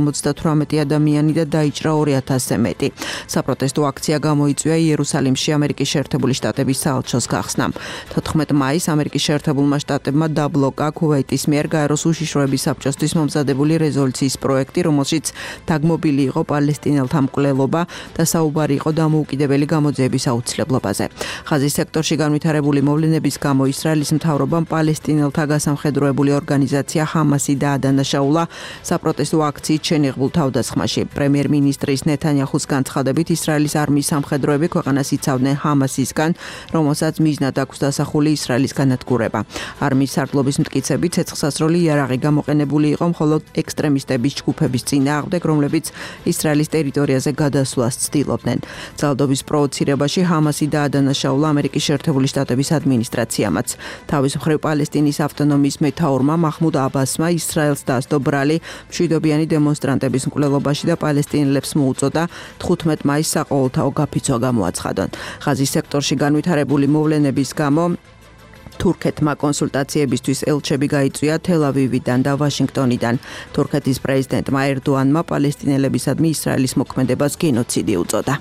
18 ადამიანი და დაიჭრა 2000-ზე მეტი. საპროტესტო აქცია გამოიწვია იერუსალიმში ამერიკის შეერთებული შტატების საელჩოს გახსნამ. 14 მაისს ამერიკის შეერთებულმა შტატებმა დაბლოკა ქუვეიტის მიერ გაეროს უშიშროების საბჭოსთვის მომზადებული რეზოლუციის პროექტი, რომელშიც დაგმობილი იყო პალესტინელთა მკვლელობა და საუბარი იყო დამოუკიდებელი გამოძიების აუცილებლობაზე. ხაზის სექტორში განვითარებული მოვლენების გამო ისრაელის მთავრობამ პალესტინელთა გასამხედროებული ორგანიზაცია ჰამასი დაადანაშაულა საპროტესტო აქციით შენიღბულ თავდასხმაში. პრემიერ-მინისტრის ნეთანიაჰუს განცხადებით ისრაელის არმიის სამხედროები ქვეყანას იცავდნენ ჰამასისგან, რომელსაც მიზნად აქვს დასახული ისრაელის განადგურება. არმიის სარდლობის მტკიცებით ცეცხლსასროლი იარაღი გამოყენებული იყო მხოლოდ ექსტრემისტების ჯგუფების წინააღმდეგ, რომლებიც ისრაელის ტერიტორიაზე გადასვლას ცდილობდნენ. ძალადობის პროვოცირებაში ჰამასი დაადანაშაულა ამერიკის შეერთებული შტატების ადმინისტრაციამაც. თავის მხრივ პალესტინის ავტონომიის მეთაურმა მაჰმუდ აბასმა ისრაელს დასდო ბრალი მშვიდობიანი დემონსტრანტების მკვლელობაში და პალესტინელებს მოუწოდა 15 მაისს საყოველთაო გაფიცვა გამოაცხადონ. ხაზის სექტორში განვითარებული მოვლენების გამო თურქეთმა კონსულტაციებისთვის ელჩები გაიწვია თელ-ავივიდან და ვაშინგტონიდან. თურქეთის პრეზიდენტმა ერდოანმა პალესტინელებისადმი ისრაელის მოქმედებას გენოციდი უწოდა.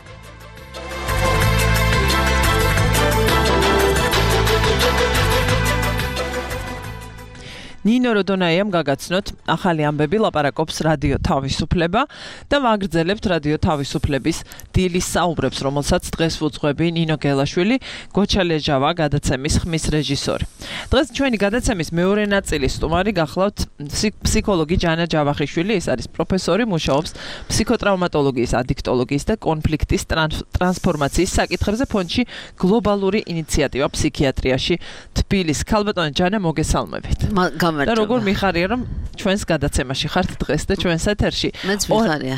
ნინო როდონაიამ გაგაცნოთ ახალი ამბები ლაპარაკობს რადიო თავისუფლება და ვაგრძელებთ რადიო თავისუფლების დილის საუბრებს, რომელსაც დღეს ვუძღვები ნინო გელაშვილი, გოჩა ლეჟავა, გადაცემის ხმის რეჟისორი. დღეს ჩვენი გადაცემის მეორე ნაწილის სტუმარი გახლავთ ფსიქოლოგი ჯანა ჯავახიშვილი, ის არის პროფესორი, მუშაობს ფსიქოტრაუმატოლოგიის, ადიქტოლოგიის და კონფლიქტის ტრანსფორმაციის საკითხებზე ფონდში გლობალური ინიციატივა ფსიქიატრიაში თბილისში. ქალბატონი ჯანა, მოგესალმებით. და როგორ მიხარია რომ ჩვენს გადაცემაში ხართ დღეს და ჩვენს ეთერში. მეც მიხარია.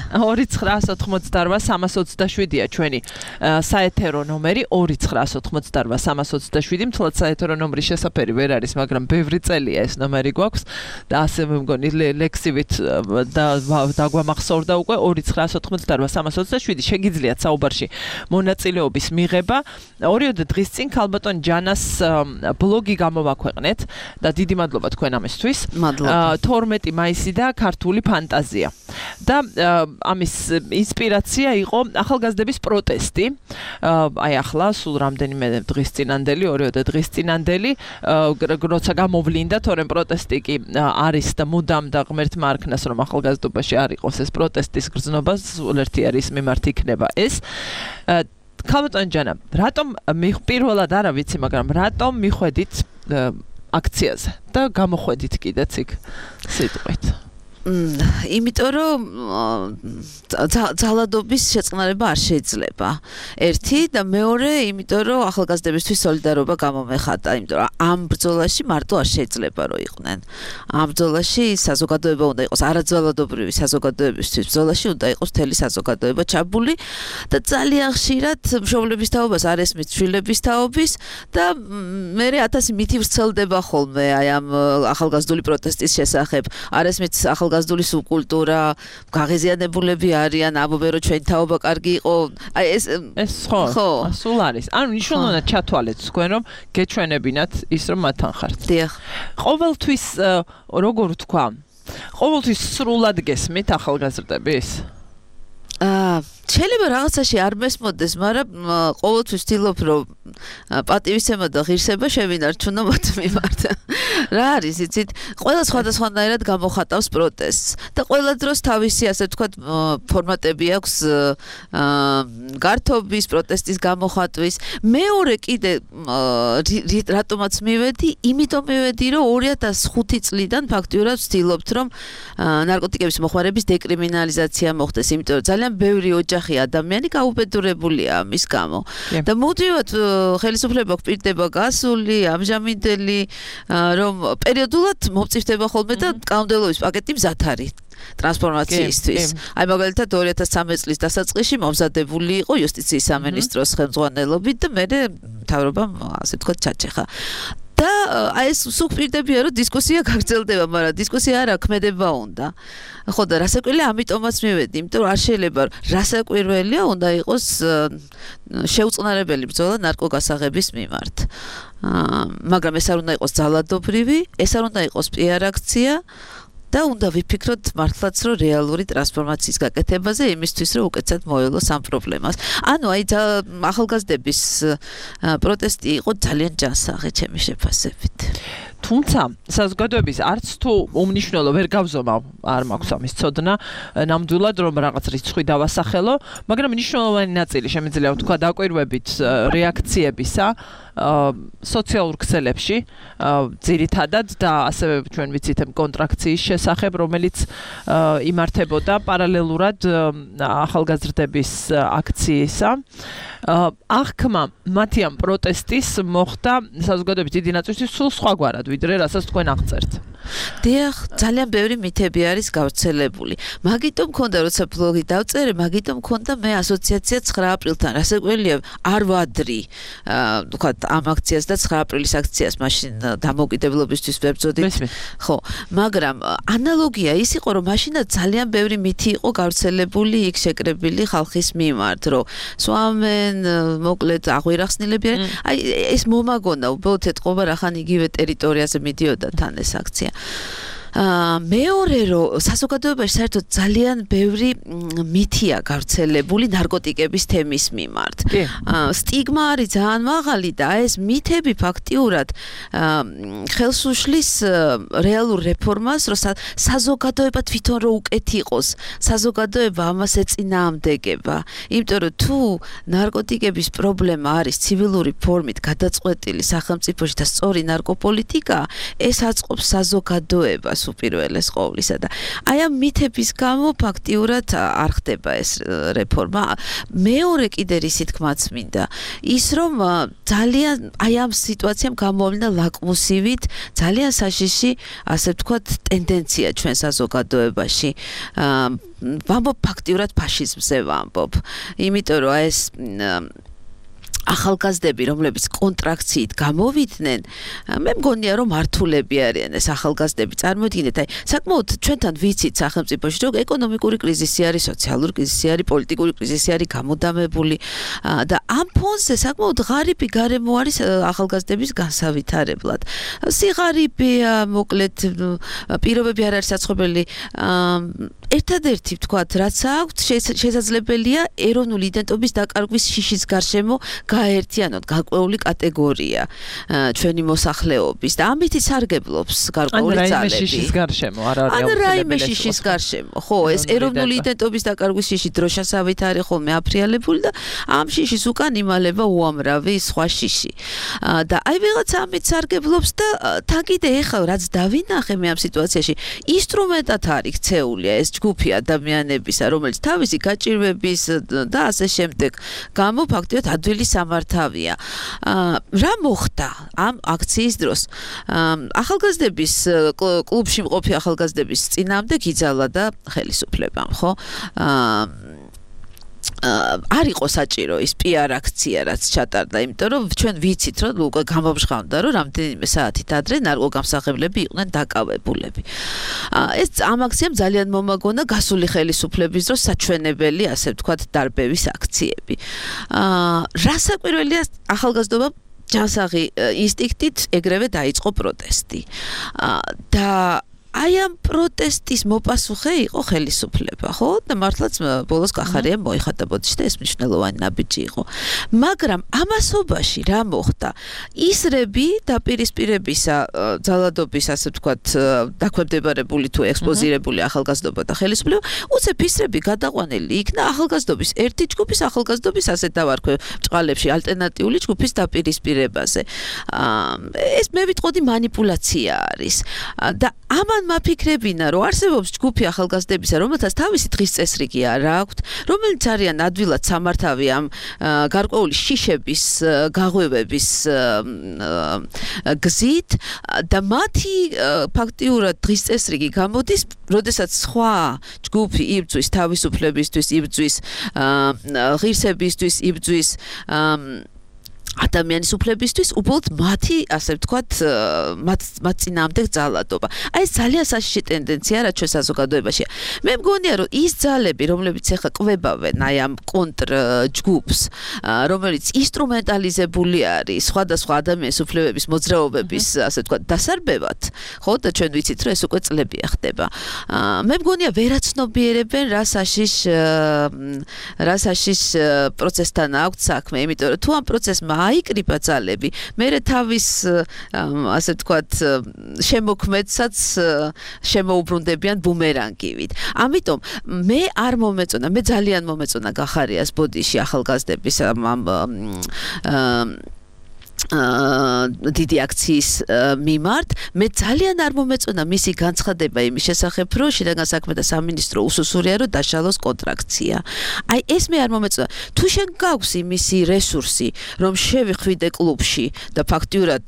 298-327-ია ჩვენი საეთერო ნომერი 298-327. მთლად საეთერო ნომრის შესაფერი ვერ არის, მაგრამ ბევრი წელია ეს ნომერი გვაქვს და ასე მე მგონი ლექსივით დაგვამახსოვრდა უკვე 298-327. შეგიძლიათ საუბარში მონაწილეობის მიღება. ორიოდე დღის წინ ქალბატონ ჯანას ბლოგი გამოვაქვეყნეთ და დიდი მადლობა თქვენ ამისთვის. 12 მაისი და ქართული ფანტაზია. და ამის ინსპირაცია იყო ახალგაზრდების პროტესტი. აი ახლა სულ რამდენიმე დღის წინანდელი, ორიოდე დღის წინანდელი, როცა გამოვლინდა, თორემ პროტესტი კი არის და მუდამ და ღმერთმა არქნას რომ ახალგაზრდობაში არ იყოს ეს პროტესტის გრძნობა, სულ ერთიარის მიმართ იქნება ეს. ქალბატონ ჯანა, რატომ პირველად არა ვიცი, მაგრამ რატომ მიხვედით აქციაზე და გამოხვედით კიდეც იქ სიტყვით? იმიტომ რომ ძალადობის შეწყნარება არ შეიძლება. ერთი და მეორე, იმიტომ რომ ახალგაზრდებისთვის სოლიდარობა გამომეხატა, იმიტომ რომ ამ ბრძოლაში მარტო არ შეიძლება რომ იყვნენ. ამ ბრძოლაში საზოგადოება უნდა იყოს, არაძალადობრივი საზოგადოებისთვის ბრძოლაში უნდა იყოს მთელი საზოგადოება ჩაბული და ძალიან ხშირად მშობლების თაობას არ ესმის შვილების თაობის და მე 1000 მითი ვრცელდება ხოლმე აი ამ ახალგაზრდული პროტესტის შესახებ. არ ესმის ახალგაზრდული სუბკულტურა, გაღიზიანებულები არიან, ამბობენ რომ ჩვენი თაობა კარგი იყო. აი ეს ხო, სულ არის. ანუ მნიშვნელოვნად ჩათვალეთ თქვენ რომ გეჩვენებინათ ის რომ მათთან ხართ. დიახ. ყოველთვის როგორ ვთქვა? ყოველთვის სრულად გესმით ახალგაზრდების? შეიძლება რაღაცაში არ მესმოდეს, მაგრამ ყოველთვის ვცდილობ რომ პატივისცემა და ღირსება შევინარჩუნო მათ მიმართ. რა არის, იცით? ყველა სხვადასხვანაირად გამოხატავს პროტესტს და ყველა დროს თავისი, ასე ვთქვათ, ფორმატები აქვს გართობის, პროტესტის გამოხატვის. მეორე კიდე რატომაც მივედი, იმიტომ მივედი, რომ 2005 წლიდან ფაქტიურად ვცდილობთ, რომ ნარკოტიკების მოხმარების დეკრიმინალიზაცია მოხდეს, იმიტომ რომ ძალიან ბევრი ოჯახი ადამიანი გაუბედურებულია ამის გამო. და მუდმივად ხელისუფლება გვპირდება გასული, ამჟამინდელი, რომ პერიოდულად მომწიფდება ხოლმე და კანონმდებლობის პაკეტი მზად არის ტრანსფორმაციისთვის. აი მაგალითად 2013 წლის დასაწყისში მომზადებული იყო იუსტიციის სამინისტროს ხელმძღვანელობით და მე მთავრობამ ასე ვთქვათ ჩაჭეხა. და აი ეს სულ პირდებია რომ დისკუსია გაგრძელდება, მაგრამ დისკუსია არა, ქმედება უნდა. ხო და რასაკვირველია, ამიტომაც მივედი, იმიტომ რომ არ შეიძლება რასაკვირველია უნდა იყოს შეუწყნარებელი ბრძოლა ნარკოგასაღების მიმართ. მაგრამ ეს არ უნდა იყოს ძალადობრივი, ეს არ უნდა იყოს პიარ აქცია და უნდა ვიფიქროთ მართლაც რომ რეალური ტრანსფორმაციის გაკეთებაზე იმისთვის რომ უკეთესად მოელოს ამ პრობლემას. ანუ აი ახალგაზრდების პროტესტი იყო ძალიან ჯანსაღი ჩემი შეფასებით. თუმცა საზოგადოების არც თუ უმნიშვნელო ვერ გავზომავ, არ მაქვს ამის ცოდნა, ნამდვილად რომ რაღაც რიცხვი დავასახელო, მაგრამ მნიშვნელოვანი ნაწილი შემიძლია ვთქვა დაკვირვებით რეაქციებისა სოციალურ ქსელებში, ძირითადად და ასევე ჩვენ ვიცით კონტრაქციის შესახებ, რომელიც იმართებოდა პარალელურად ახალგაზრდების აქციისა. აღქმა მათი ამ პროტესტის მოხდა საზოგადოების დიდი ნაწილისთვის სულ სხვაგვარად, ვიდრე რასაც თქვენ აღწერთ. დიახ, ძალიან ბევრი მითები არის გავრცელებული. მაგიტომ მქონდა, როცა ბლოგი დავწერე, მაგიტომ მქონდა მე ასოციაცია 9 აპრილთან, რასაკვირველია, არ ვადრი, ვთქვათ, ამ აქციას და 9 აპრილის აქციას მაშინ დამოუკიდებლობისთვის ვებრძოდით. ხო, მაგრამ ანალოგია ის იყო, რომ მაშინაც ძალიან ბევრი მითი იყო გავრცელებული იქ შეკრებილი ხალხის მიმართ, რომ სვამენ, მოკლედ აღვირახსნილები არიან. აი ეს მომაგონა, უბრალოდ ეთყობა რახან იგივე ტერიტორიაზე მიდიოდა თან ეს აქცია. მეორე რომ საზოგადოებაში საერთოდ ძალიან ბევრი მითია გავრცელებული ნარკოტიკების თემის მიმართ. სტიგმა არის ძალიან მაღალი და ეს მითები ფაქტიურად ხელს უშლის რეალურ რეფორმას, რომ საზოგადოება თვითონ რო უკეთ იყოს, საზოგადოება ამას ეწინააღმდეგება. იმიტომ რომ თუ ნარკოტიკების პრობლემა არის ცივილური ფორმით გადაწყვეტილი სახელმწიფოში და სწორი ნარკოპოლიტიკა, ეს აწყობს საზოგადოებას უპირველეს ყოვლისა და აი ამ მითების გამო ფაქტიურად არ ხდება ეს რეფორმა. მეორე კიდე რისი თქმაც მინდა, ის რომ ძალიან აი ამ სიტუაციამ გამოვიდა ლაკმუსივით ძალიან საშიში, ასე ვთქვათ, ტენდენცია ჩვენ საზოგადოებაში. ვამბობ ფაქტიურად ფაშიზმზე ვამბობ. იმიტომ რომ ეს ახალგაზრდები, რომლებიც კონტრაქციით გამოვიდნენ, მე მგონია რომ მართულები არიან ეს ახალგაზრდები. წარმოიდგინეთ, აი საკმაოდ ჩვენთან ვიცით სახელმწიფოში, რომ ეკონომიკური კრიზისი არის, სოციალური კრიზისი არის, პოლიტიკური კრიზისი არის გამოდამებული და ამ ფონზე საკმაოდ ღარიბი გარემო არის ახალგაზრდების განსავითარებლად. სიღარიბეა, მოკლედ პირობები არ არის საცხობელი. ერთადერთი ვთქვათ, რაც აქვს, შესაძლებელია ეროვნული იდენტობის დაკარგვის შიშის გარშემო გაერთიანოთ გარკვეული კატეგორია ჩვენი მოსახლეობის და ამით ისარგებლობს გარკვეული ძალები. ან რაიმე შიშის გარშემო არ არის ან რაიმე შიშის გარშემო. ხო, ეს ეროვნული იდენტობის დაკარგვის შიში დროშასავით არის ხოლმე აფრიალებული და ამ შიშის უკან იმალება უამრავი სხვა შიში. და აი ვიღაცა ამით სარგებლობს და თან კიდე ეხლა რაც დავინახე მე ამ სიტუაციაში, ინსტრუმენტად არის ქცეულია ეს ჯგუფი ადამიანებისა, რომელიც თავისი გაჭირვების და ასე შემდეგ გამო ფაქტიურად ადვილი სამართავია. რა მოხდა ამ აქციის დროს? ახალგაზრდების კლუბში მყოფი ახალგაზრდების წინააღმდეგ იძალა და ხელისუფლებამ, ხო? არ იყო საჭირო ის PR აქცია, რაც ჩატარდა, იმიტომ რომ ჩვენ ვიცით, რომ უკვე გამომჟღავნდა, რომ რამდენიმე საათით ადრე ნარკოგამსახებლები იყვნენ დაკავებულები. ეს ამ აქციამ ძალიან მომაგონა გასული ხელისუფლების დროს საჩვენებელი, ასე ვთქვათ, დარბევის აქციები. რასაკვირველია, ახალგაზრდობამ ჯანსაღი ინსტინქტით ეგრევე დაიწყო პროტესტი. და აი ამ პროტესტის მოპასუხე იყო ხელისუფლება, ხო? და მართლაც ბოლოს კახარია მოიხატა ბოდიში და ეს მნიშვნელოვანი ნაბიჯი იყო. მაგრამ ამასობაში რა მოხდა? ისრები დაპირისპირებისა ძალადობის, ასე ვთქვათ, დაქვემდებარებული თუ ექსპოზირებული ახალგაზრდობა და ხელისუფლება, უცებ ისრები გადაყვანილი იქნა ახალგაზრდობის ერთი ჯგუფის, ახალგაზრდობის ასე დავარქვე ბჭყალებში ალტერნატიული ჯგუფის დაპირისპირებაზე. ეს მე ვიტყოდი манипуляცია არის. და ამან მაფიქრებინა, რომ არსებობს ჯგუფი ახალგაზრდებისა, რომელთაც თავისი დღის წესრიგი არ აქვთ, რომელიც არიან ადვილად სამართავი ამ გარკვეული შიშების გაღვივების გზით და მათი ფაქტიურად დღის წესრიგი გამოდის, როდესაც სხვა ჯგუფი იბრძვის თავისუფლებისთვის, იბრძვის ღირსებისთვის, იბრძვის ადამიანის უფლებისთვის უბრალოდ მათი, ასე ვთქვათ, მათ წინააღმდეგ ძალადობა. აი ეს ძალიან საშიში ტენდენცია რა ჩვენ საზოგადოებაშია. მე მგონია რომ ის ძალები, რომლებიც ახლა ყვებავენ აი ამ კონტრ ჯგუფს, რომელიც ინსტრუმენტალიზებული არის სხვადასხვა ადამიანის უფლებების მოძრაობების, ასე ვთქვათ, დასარბევად, ხო და ჩვენ ვიცით რომ ეს უკვე წლებია ხდება. მე მგონია ვერაცნობიერებენ რა საშიშ პროცესთან აქვს საქმე, იმიტომ რომ თუ ამ პროცესმა აიკრიბა ძალები, მერე თავის ასე ვთქვათ შემოქმედსაც შემოუბრუნდებიან ბუმერანგივით. ამიტომ მე არ მომეწონა, მე ძალიან მომეწონა გახარიას ბოდიში ახალგაზრდების დიდი აქციის მიმართ. მე ძალიან არ მომეწონა მისი განცხადება იმის შესახებ, რომ შინაგან საქმეთა სამინისტრო უსუსურია, რომ დაშალოს კონტრაქცია. აი ეს მე არ მომეწონა. თუ შენ გაქვს იმისი რესურსი, რომ შევიხვიდე კლუბში და ფაქტიურად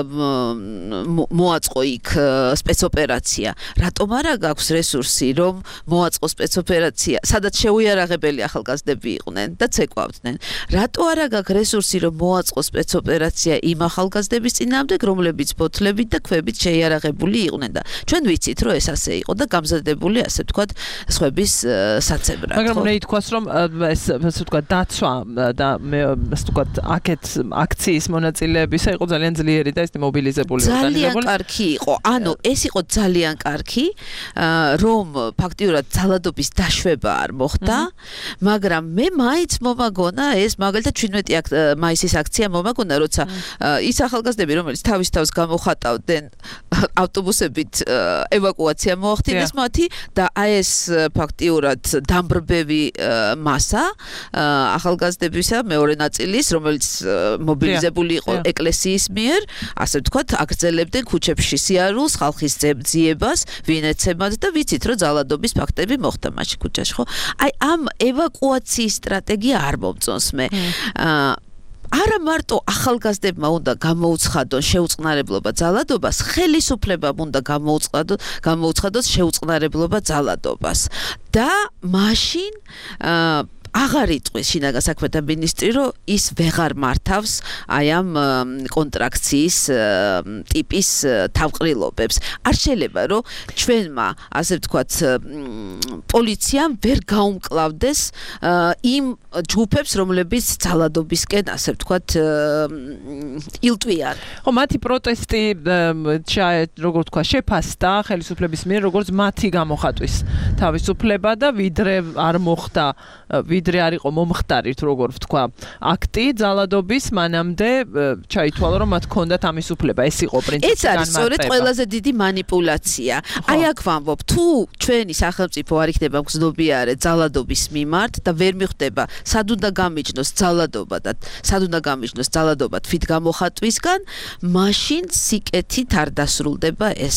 მოაწყო იქ სპეცოპერაცია, რატომ არა გაქვს რესურსი, რომ მოაწყო სპეცოპერაცია, სადაც შეუიარაღებელი ახალგაზრდები იყვნენ და ცეკვავდნენ. რატო არა გაქვს რესურსი, რომ მოაწყო სპეცოპერაცია იმ ახალგაზრდების წინააღმდეგ, რომლებიც ბოთლებით და ქვებით შეიარაღებული იყვნენ და ჩვენ ვიცით, რომ ეს ასე იყო და გამზადებული, ასე ვთქვათ, სხვების საცებრად. მაგრამ მე ითქვას, რომ ეს ასე ვთქვათ, დაცვა და მე ასე ვთქვათ, აქეთ აქციის მონაწილეებისა იყო ძალიან ძლიერი და ეს მობილიზებული ძალიან კარგი იყო. ანუ ეს იყო ძალიან კარგი, რომ ფაქტიურად ძალადობის დაშვება არ მოხდა, მაგრამ მე მაინც მომაგონა ეს მაგალითად 17 მაისის აქცია მომაგონა, როცა ის ახალგაზრდები, რომელიც თავის თავს გამოხატავდნენ ავტობუსებით ევაკუაცია მოახდინეს მათი და აი ეს ფაქტიურად დამბრბევი მასა ახალგაზრდებისა მეორე ნაწილის, რომელიც მობილიზებული იყო ეკლესიის მიერ, ასე ვთქვათ, აგრძელებდნენ ქუჩებში სიარულს, ხალხის ძიებას, ვინეცემად და ვიცით, რომ ძალადობის ფაქტები მოხდა მაშინ ქუჩაში, ხო? აი ამ ევაკუაციის სტრატეგია არ მომწონს მე. არა მარტო ახალგაზრდებმა უნდა გამოუცხადონ შეუწყნარებლობა ძალადობას, ხელისუფლებამ უნდა გამოუცხადოს შეუწყნარებლობა ძალადობას. და მაშინ აღარ იტყვის შინაგან საქმეთა მინისტრი, რომ ის ვეღარ მართავს აი ამ კონტრაქციის ტიპის თავყრილობებს. არ შეიძლება, რომ ჩვენმა, ასე ვთქვათ, პოლიციამ ვერ გაუმკლავდეს იმ ჯგუფებს, რომლებიც ძალადობისკენ, ასე ვთქვათ, ილტვიან. ხო, მათი პროტესტი, როგორ ვთქვა, შეფასდა ხელისუფლების მიერ, როგორც მათი გამოხატვის თავისუფლება და ვიდრე არ მოხდა ვიდრე არ იყო მომხდარით, როგორ ვთქვა, აქტი ძალადობის, მანამდე ჩაითვალა, რომ მათ ჰქონდათ ამის უფლება. ეს იყო პრინციპი განმარტება. ეს არის სწორედ ყველაზე დიდი манипуляცია. აი აქ ვამბობ, თუ ჩვენი სახელმწიფო არ იქნება მგზნობიარე ძალადობის მიმართ და ვერ მიხვდება, სად უნდა გამიჯნოს ძალადობა და სად უნდა გამიჯნოს ძალადობა თვით გამოხატვისგან, მაშინ სიკეთით არ დასრულდება ეს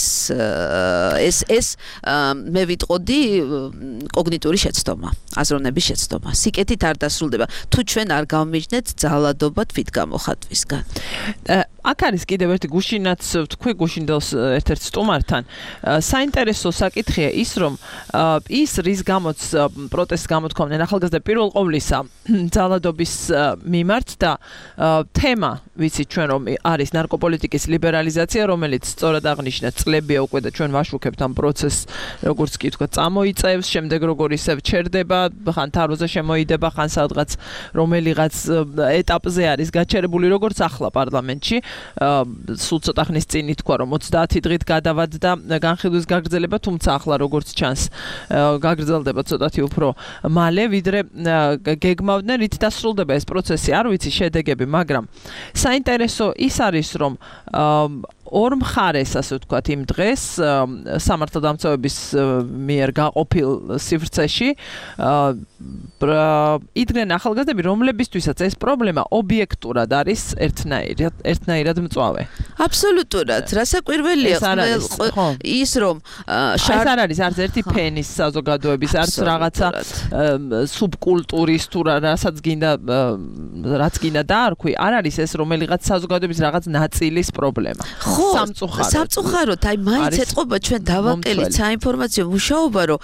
მე ვიტყოდი კოგნიტური შეცდომა, აზროვნების შეცდომა. სიკეთით არ დასრულდება, თუ ჩვენ არ გამიჯნეთ ძალადობა თვით გამოხატვისგან. აქ არის კიდევ ერთი გუშინაც ვთქვი, გუშინდელს ერთ-ერთ სტუმართან. საინტერესო საკითხია ის, რომ ის რის გამოც პროტესტს გამოთქვამდნენ ახალგაზრდა პირველ ყოვლისა ძალადობის მიმართ და თემა, ვიცით ჩვენ რომ არის ნარკოპოლიტიკის ლიბერალიზაცია, რომელიც სწორად აღნიშნა წლებია უკვე და ჩვენ ვაშუქებთ ამ პროცესს, როგორც კი თქვა, წამოიწევს, შემდეგ როგორ ისევ ჩერდება, ხან თაროზე შემოიდება, ხან სადღაც რომელიღაც ეტაპზე არის გაჩერებული, როგორც ახლა პარლამენტში. სულ ცოტა ხნის წინ ითქვა, რომ 30 დღით გადავადდა განხილვის გაგრძელება, თუმცა ახლა როგორც ჩანს, გაგრძელდება ცოტათი უფრო მალე, ვიდრე გეგმავდნენ, რით დასრულდება ეს პროცესი, არ ვიცი შედეგები, მაგრამ საინტერესო ის არის, რომ ორ მხარეს, ასე ვთქვათ, იმ დღეს სამართალდამცავების მიერ გაყოფილ სივრცეში იდგნენ ახალგაზრდები, რომლებისთვისაც ეს პრობლემა ობიექტურად არის ერთნაირად მწვავე. აბსოლუტურად, რასაკვირველია ის რომ ეს არ არის არც ერთი ფენის საზოგადოების, არც რაღაცა სუბკულტურის თუ რასაც რაც გინდა დაარქვი, არ არის ეს რომელიღაც საზოგადოების რაღაც ნაწილის პრობლემა. სამწუხაროდ, აი მაინც ეთყობა ჩვენ დავაკელით საინფორმაციო მუშაობა, რომ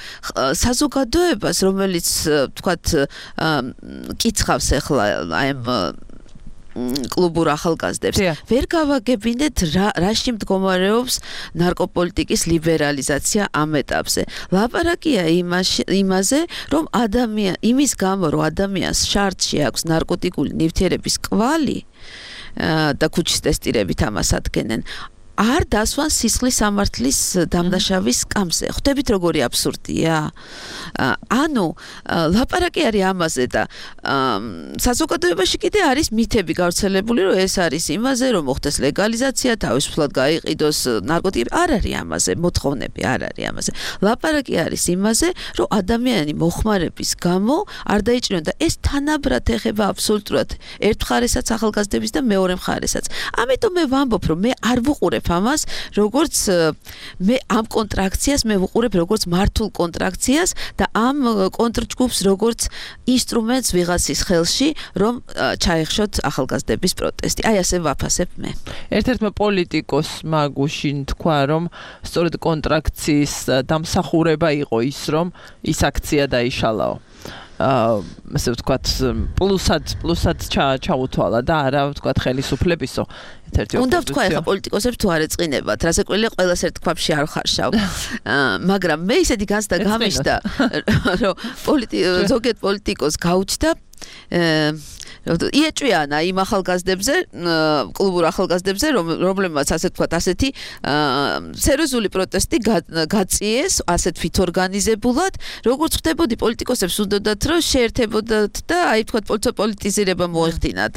საზოგადოებას, რომელიც ვთქვათ, კიცხავს ახლა აი კლუბურ ახალგაზრდებს ვერ გავაგებინეთ რაში მდგომარეობს ნარკოპოლიტიკის ლიბერალიზაცია ამ ეტაპზე. ლაპარაკია იმაზე, რომ იმის გამო, რომ ადამიანს შარტში აქვს ნარკოტიკული ნივთიერების კვალი და ქუჩის ტესტირებით ამას ადგენენ. არ დასვან სისხლის სამართლის დამნაშავის სკამზე. ხვდებით როგორი აბსურდია? ანუ ლაპარაკი არის ამაზე და საზოგადოებაში კიდე არის მითები გავრცელებული, რომ ეს არის იმაზე, რომ მოხდეს ლეგალიზაცია, თავისუფლად გაიყიდოს ნარკოტიკები. არ არის ამაზე, მოთხოვნები არ არის ამაზე. ლაპარაკი არის იმაზე, რომ ადამიანი მოხმარების გამო არ დაიჭირონ და ეს თანაბრად ეხება აბსოლუტურად ერთ მხარესაც ახალგაზრდების და მეორე მხარესაც. ამიტომ მე ვამბობ, რომ მე არ ვუყურებ ამას, როგორც მე ამ კონტრაქციას მე ვუყურებ როგორც მართულ კონტრაქციას და ამ კონტრჯგუფს როგორც ინსტრუმენტს ვიღაცის ხელში, რომ ჩაეხშოთ ახალგაზრდების პროტესტი. აი ასე ვაფასებ მე. ერთ-ერთმა პოლიტიკოსმა გუშინ თქვა, რომ სწორედ კონტრაქციის დამსახურება იყო ის, რომ ის აქცია დაიშალაო. ასე ვთქვათ, პლუსად ჩაუთვალა და არა ვთქვათ ხელისუფლებისო. უნდა ვთქვა ეხა პოლიტიკოსებს თუ არ ეწყინებათ, რაზე ყველია ყველას ერთ ქვაბში არ ხარშავ. მაგრამ მე ისეთი განცდა გამიშდა, რომ ზოგიერთ პოლიტიკოს გაუჩნდა იეჭვიანა იმ ახალგაზრდებზე, კლუბურ ახალგაზრდებზე, რომლებმაც ასე ვთქვათ, ასეთი სერიოზული პროტესტი გაწიეს, ასეთ თვითორგანიზებულად, როგორც ხდებოდი პოლიტიკოსებს უნდათ, რომ შეერთებოდათ და აი ვთქვათ, პოლიტიზირება მოეხდინათ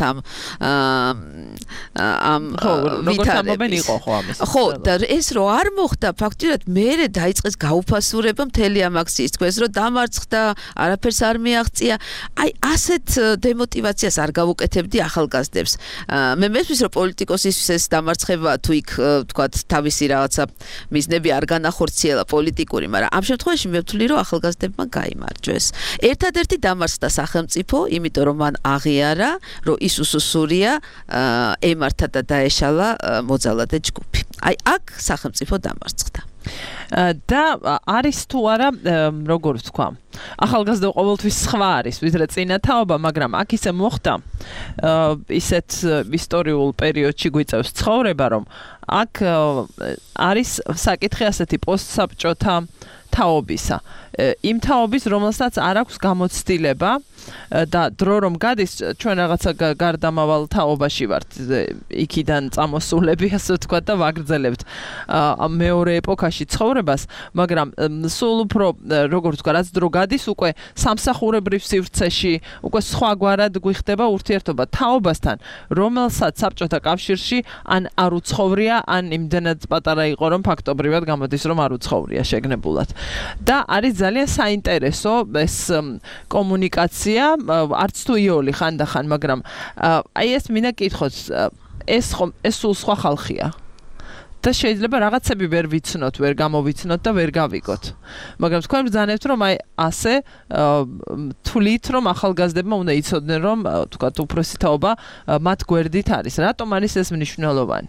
ამ ვიტარების. ხო, და ეს რო არ მოხდა, ფაქტიურად მერე დაიწყეს გაუფასურება მთელი ამ აქციის. თქვენს რომ დამარცხდა, არაფერს არ მიაღწია. აი ასეთ დემოტივაციას არ გავუკეთებდი ახალგაზრდებს. მე მესმის რომ პოლიტიკოსისთვის ეს დამარცხება თუ იქ ვთქვათ თავისი რაღაცა მიზნები არ განახორციელა პოლიტიკური, მაგრამ ამ შემთხვევაში მე ვთვლი რომ ახალგაზრდებმა გაიმარჯვეს. ერთადერთი დამარცხდა სახელმწიფო, იმიტომ რომ მან აღიარა, რომ ის უსუსურია ემართა და დაეშალა მოძალადე ჯგუფი. აი აქ სახელმწიფო დამარცხდა. და არის თუ არა, როგორ ვთქვა, ახალგაზრდა ყოველთვის სხვა არის, ვიდრე წინა თაობა, მაგრამ აქ ისე მოხდა, ისეთ ისტორიულ პერიოდში გვიწევს ცხოვრება, რომ აქ არის საკითხი ასეთი პოსტსაბჭოთა თაობისა. იმ თაობის, რომელსაც არ აქვს გამოცდილება და დრო რომ გადის, ჩვენ რაღაცა გარდამავალ თაობაში ვართ, იქიდან წამოსულები, ასე ვთქვათ და ვაგრძელებთ მეორე ეპოქაში ცხოვრებას, მაგრამ სულ უფრო, როგორ ვთქვა, რაც დრო გადის, უკვე სამსახურებრივ სივრცეში, უკვე სხვაგვარად გვიხდება ურთიერთობა თაობასთან, რომელსაც საბჭოთა კავშირში ან არ უცხოვრია, ან იმდენად პატარა იყო, რომ ფაქტობრივად გამოდის, რომ არ უცხოვრია შეგნებულად. და არის ძალიან საინტერესო ეს კომუნიკაცია, არც თუ იოლი ხანდახან, მაგრამ აი ეს მინდა კითხოთ, ეს სულ სხვა ხალხია. და შეიძლება რაღაცები ვერ ვიცნოთ, ვერ გამოვიცნოთ და ვერ გავიგოთ. მაგრამ თქვენ ბრძანებთ, რომ აი ასე თვლით, რომ ახალგაზრდებმა უნდა იცოდნენ, რომ თქვათ უფროსი თაობა მათ გვერდით არის. რატომ არის ეს მნიშვნელოვანი?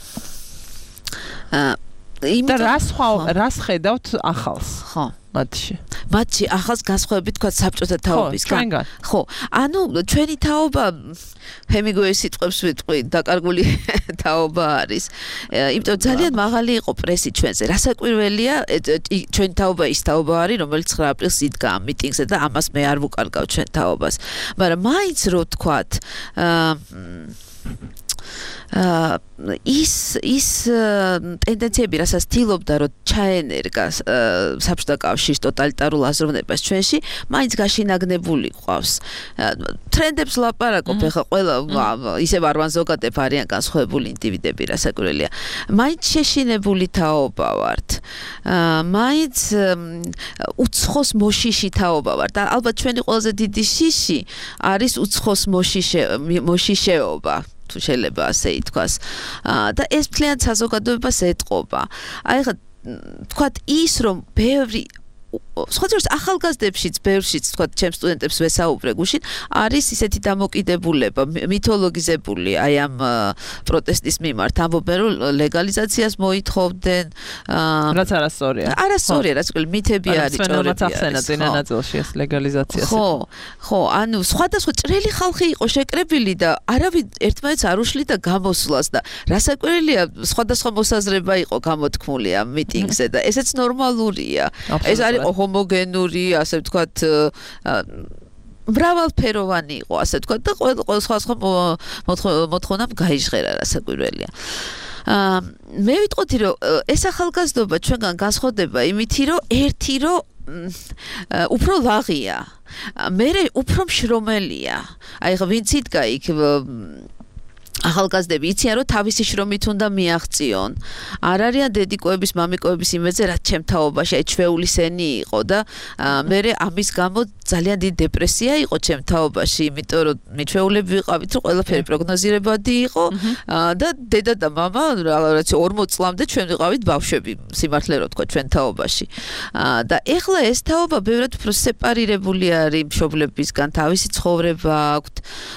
და რას ხედავთ ახალს? ხო. მათში ახალს განსხვავებით თქვა საბჭოთა თაობისგან. ხო, ანუ ჩვენი თაობა ჰემინგუეის სიტყვებს ვიტყვი, დაკარგული თაობა არის. იმიტომ ძალიან მაღალი იყო პრესი ჩვენზე. რასაკვირველია, ჩვენი თაობა ის თაობა არის, რომელიც 9 აპრილს იდგა ამ მიტინგზე და ამას მე არ ვუკარგავ ჩვენ თაობას. მაგრამ მაინც რო თქვათ, ის ტენდენციები, რასაც თილობდა, რომ ჩაენერგა საბჭოთა კავშირის ტოტალიტარულ აზროვნებას ჩვენში, მაინც გაშინაგნებული ყავს. ტრენდებს ლაპარაკობ, ეხლა ყველა ისევ არ ვანზოგადებ, არიან განსხვავებული ინდივიდები, რასაკვირველია. მაინც შეშინებული თაობა ვართ. მაინც უცხოს მოშიში თაობა ვართ. და ალბათ ჩვენი ყველაზე დიდი შიში არის უცხოს მოშიშეობა. თუ შეიძლება ასე ითქვას. და ეს მთლიან საზოგადოებას ეტყობა. აი ხა თქვათ ის რომ ბევრი იყო. სხვადასხვა ახალგაზრდებშიც, ბევრშიც, თქვა, ჩემ სტუდენტებს ვესაუბრე გუშინ, არის ისეთი დამოკიდებულება, მითოლოგიზებული აი ამ პროტესტის მიმართ, ამბობენ, რომ ლეგალიზაციას მოითხოვდნენ. რაც არასწორია. არასწორია, რაც ქვია, მითები არის, ჭორები არის. ახსენა წინა ნაწილში ეს ლეგალიზაციას. ხო, ანუ სხვადასხვა ჭრელი ხალხი იყო შეკრებილი და არავინ ერთმანეთს არ უშლიდა გამოსვლას და რასაკვირველია, სხვადასხვა მოსაზრება იყო გამოთქმული ამ მიტინგზე და ესეც ნორმალურია. ეს არის ჰომოგენური, ასე ვთქვათ, მრავალფეროვანი იყო, ასე ვთქვათ და ყველა სხვა მოთხოვნამ გაიჟღერა რასაკვირველია. მე ვიტყოდი, რომ ეს ახალგაზრდობა ჩვენგან განსხვავდება იმითი, რომ ერთი რომ უფრო ლაღია, მერე უფრო მშრომელია. აი ხა ვინც იდგა იქ ახალგაზრდები იციან რომ თავისი შრომით უნდა მიაღწიონ. არ არიან დედიკოების, მამიკოების იმედზე, რაც ჩემ თაობაში აი ჩვეული სენი იყო და მერე ამის გამო ძალიან დიდი დეპრესია იყო ჩემ თაობაში, იმიტომ რომ მე ჩვეულები ვიყავით, რომ ყველაფერი პროგნოზირებადი იყო და დედა და მამა რაღაც 40 წლამდე ჩვენ ვიყავით ბავშვები, სიმართლე რო თქვა ჩვენ თაობაში. და ეხლა ეს თაობა ბევრად უფრო სეპარირებული არის მშობლებისგან, თავისი ცხოვრება აქვთ.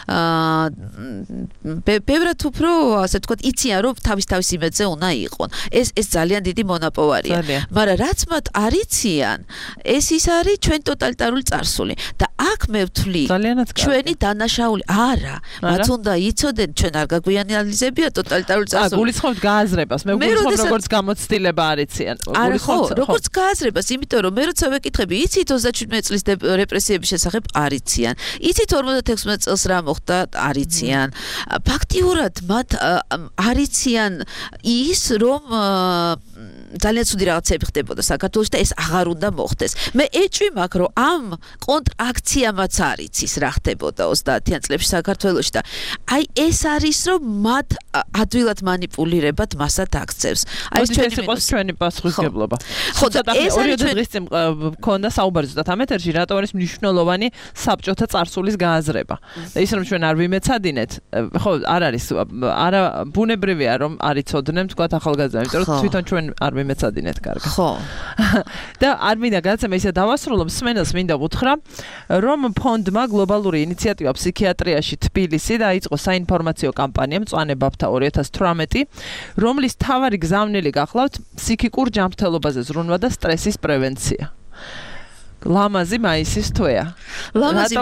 ბევრად უფრო, ასე ვთქვათ, იციან, რომ თავის იმედზე უნდა იყონ. ეს ძალიან დიდი მონაპოვარია. მაგრამ რაც მათ არ იციან, ეს ის არის ჩვენ ტოტალიტარული წარსული. და აქ მე ვთვლი, ჩვენი დანაშაული არა, მათ უნდა იცოდნენ, ჩვენ არ გაგვიანალიზებია ტოტალიტარული წარსული. გულისხმობთ გააზრებას, მე გულისხმობ როგორც გამოცდილება არ იციან. როგორც გააზრებას, იმიტომ რომ მე როცა ვეკითხები, იცით 37 წლის რეპრესიების შესახებ არ იციან. იცით 56 წელს რა მოხდა, არ იციან. ფაქტიურად მათ არ იციან ის, რომ ძალიან ცუდი რაღაცები ხდებოდა საქართველოში და ეს აღარ უნდა მოხდეს. მე ეჭვი მაქვს, რომ ამ კონტრაქციამაც არ იცის რა ხდებოდა 30-იან წლებში საქართველოში და აი ეს არის, რომ მათ ადვილად манипуლირებად მასად აქცევს. აი ეს იყოს ჩვენი პასუხისმგებლობა. ხო და ეს ორი დღის წინ მქონდა საუბარი ზუსტად ამ ეთერში, რატო არის მნიშვნელოვანი საბჭოთა წარსულის გააზრება. და ის რომ ჩვენ არ ვიმეცადინეთ, ხო, არ არის არა ბუნებრივია რომ არ იცოდნენ თქვა ახალგაზრდები, იმიტომ რომ თვითონ ჩვენ არ ვიმეცადინეთ კარგად. ხო. და არ მინდა გადაცემა ისე დავასრულო, მსმენელს მინდა ვუთხრა, რომ ფონდმა გლობალური ინიციატივა ფსიქიატრიაში თბილისი დაიწყო საინფორმაციო კამპანია მწვანე ბაბთა 2018, რომლის მთავარი გზავნილი გახლავთ ფსიქიკურ ჯანმრთელობაზე ზრუნვა და სტრესის პრევენცია. ლამაზი მაისის თვეა. ლამაზი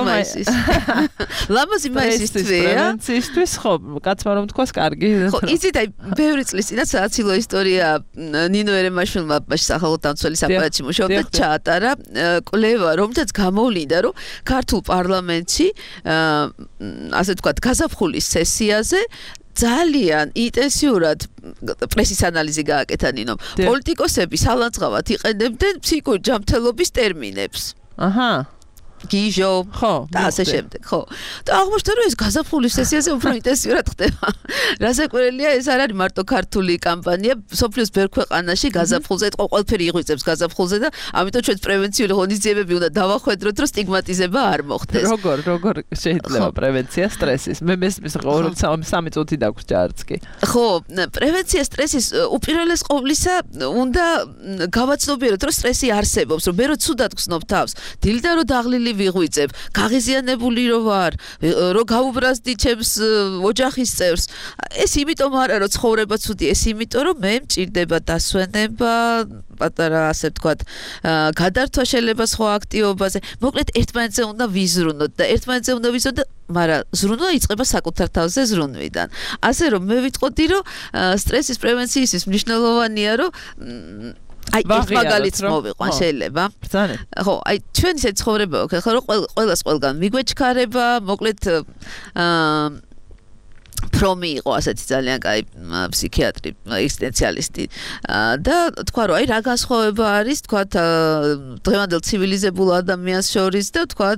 მაისის თვეა. პრევენციისთვის ხო, კაცმა რომ თქვას კარგი. ხო, იცით აი ბევრი წლის წინაც აცილო ისტორია ნინო ერემაშვილმა სახელმწიფო დამცველის აპარატში მუშაობდა ჩაატარა კვლევა, რომელთაც გამოვლინდა, რომ ქართულ პარლამენტში ასე ვთქვათ, გაზაფხულის სესიაზე ძალიან ინტენსიურად პრესის ანალიზი გააკეთა ნინომ. პოლიტიკოსები სალანძღავად იყენებდნენ ფსიქიკური ჯანმრთელობის ტერმინებს. აჰა. გიჟო, ხო, და ასე შემდეგ, ხო. და აღმოჩნდა, რომ ეს გაზაფხულის სესიაზე უფრო ინტენსიურად ხდება. რასაკვირველია, ეს არ არის მარტო ქართული კამპანია, სოფლიოს ბევრ ქვეყანაში გაზაფხულზე, ყველაფერი იღვიწებს გაზაფხულზე და ამიტომ ჩვენ პრევენციული ღონისძიებები უნდა დავახვედროთ, რომ სტიგმატიზება არ მოხდეს. როგორ შეიძლება პრევენცია სტრესის? მე მესმის როგორ 3 წუთი დაგვრჩა არც კი. ხო, პრევენცია სტრესის უპირველეს ყოვლისა უნდა გავაცნობიეროთ, რომ სტრესი არსებობს, რომ მე რო ცუდად გხსნობ თავს, დილიდან რო დაღლილი ვიღვიწებ, გაღიზიანებული რო ვარ, რო გაუბრაზდი ჩემს ოჯახის წევრს. ეს იმიტომ არა, რომ ცხოვრება ცუდია, ეს იმიტომ, რომ მე მჭირდება დასვენება, პატარა ასე ვთქვათ, გადართვა შეიძლება სხვა აქტივობაზე. მოკლედ ერთმანეთზე უნდა ვიზრუნოთ და ერთმანეთზე უნდა ვიზრუნოთ და მაგრამ ზრუნვა იწყება საკუთარ თავზე ზრუნვიდან. ასე რომ მე ვიტყოდი, რომ სტრესის პრევენციისთვის მნიშვნელოვანია, რომ აი ეს მაგალითს მოვიყვან შეიძლება. ბრძანეთ. ხო, აი ჩვენ ისე ცხოვრება აქვს, ხო, რომ ყველას ყველგან მიგვეჩქარება, მოკლედ პრომი იყო ასეთი ძალიან კაი ფსიქიატრი, ეგზისტენციალისტი და თქვა რომ აი რა განსხვავება არის თქვა დღევანდელ ცივილიზებულ ადამიანს შორის და თქვა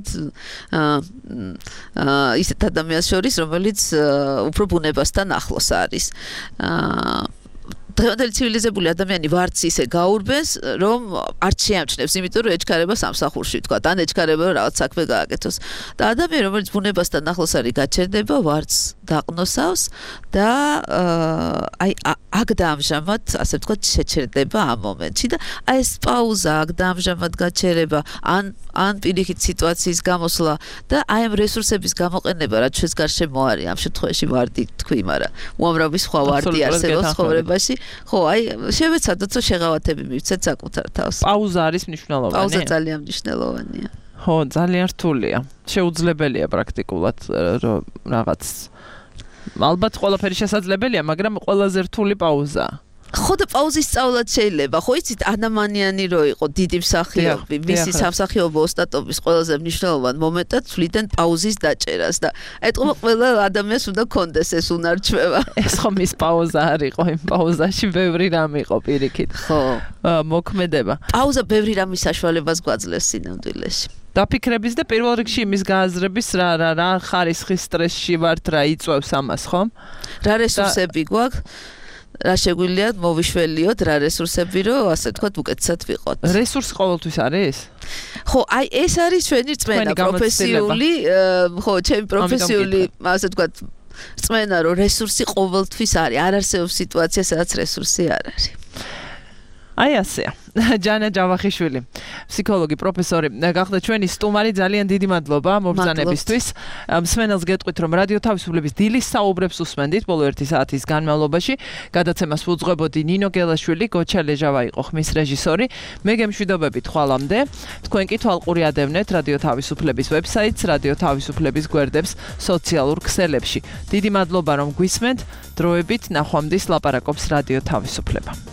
ისეთ ადამიანს შორის, რომელიც უფრო ბუნებასთან ახლოს არის. დღევანდელი ცივილიზებული ადამიანი ვარც ისე გაურბეს, რომ არ შეამჩნევს, იმიტომ რომ ეჩქარება სამსახურში, თქვა, ან ეჩქარება რაღაც საქმე გააკეთოს. და ადამიანი, რომელიც ბუნებასთან ახლოს არის, გაჩერდება, ვარც დაყნოსავს და აი აქ დაამჟამად, ასე ვთქვათ, შეჩერდება ამ მომენტში და აი ეს პაუზა, აქ დაამჟამად გაჩერება, ან პირიქით სიტუაციის გამოსვლა და აი ამ რესურსების გამოყენება, რაც ჩვენს გარშემო არის, ამ შემთხვევაში ვარდი თქვი, მაგრამ უამრავი სხვა ვარდი არსებობს ცხოვრებაში. ხო, აი შევეცადოთ, რომ შეღავათები მივცეთ საკუთარ თავს. პაუზა არის მნიშვნელოვანი. პაუზა ძალიან მნიშვნელოვანია. ხო, ძალიან რთულია. შეუძლებელია პრაქტიკულად რომ რაღაც ალბათ ყველაფერი შესაძლებელია, მაგრამ ყველაზე რთული პაუზაა. ხო და პაუზის სწავლაც შეიძლება. ხო იცით, ანამანიანი რო იყო დიდი მსახიობი, მისი სამსახიობო ოსტატობის ყველაზე მნიშვნელოვანი მომენტად თვლიდან პაუზის დაჭერას და ეტყობა ყველა ადამიანს უნდა კონდეს ეს უნარჩვევა. ეს ხომ ის პაუზა არ იყო, იმ პაუზაში ბევრი რამ იყო პირიქით. ხო, მოქმედება. პაუზა ბევრი რამის საშუალებას გვაძლევს სინამდვილეში. დაფიქრების და პირველ რიგში იმის გააზრების რა ხარისხის სტრესში ვართ, რა იწვევს ამას, ხო? რა რესურსები გვაქვს? რა შეგვიძლია მოვიშველიოთ რა რესურსები, რომ ასე ვთქვათ, უკეთესად ვიყოთ. რესურსი ყოველთვის არის? ხო, აი ეს არის ჩვენი რწმენა პროფესიული, ხო, ჩემი პროფესიული, ასე ვთქვათ, რწმენა, რომ რესურსი ყოველთვის არის. არ არსებობს სიტუაცია, სადაც რესურსი არ არის. აი ასეა. ჯანა ჯავახიშვილი, ფსიქოლოგი, პროფესორი, გახდა ჩვენი სტუმარი. ძალიან დიდი მადლობა მობრძანებისთვის. მსმენელს გეტყვით, რომ რადიო თავისუფლების დილის საუბრებს უსმენდით ბოლო 1 საათის განმავლობაში. გადაცემას უძღვებოდი ნინო გელაშვილი, გოჩა ლეჟავა იყო ხმის რეჟისორი. მე გემშვიდობებით ხვალამდე. თქვენ კი თვალყური ადევნეთ რადიო თავისუფლების ვებსაიტს, რადიო თავისუფლების გვერდებს სოციალურ ქსელებში. დიდი მადლობა, რომ გვისმენთ. დროებით ნახვამდის ლაპარაკობს რადიო თავისუფლება.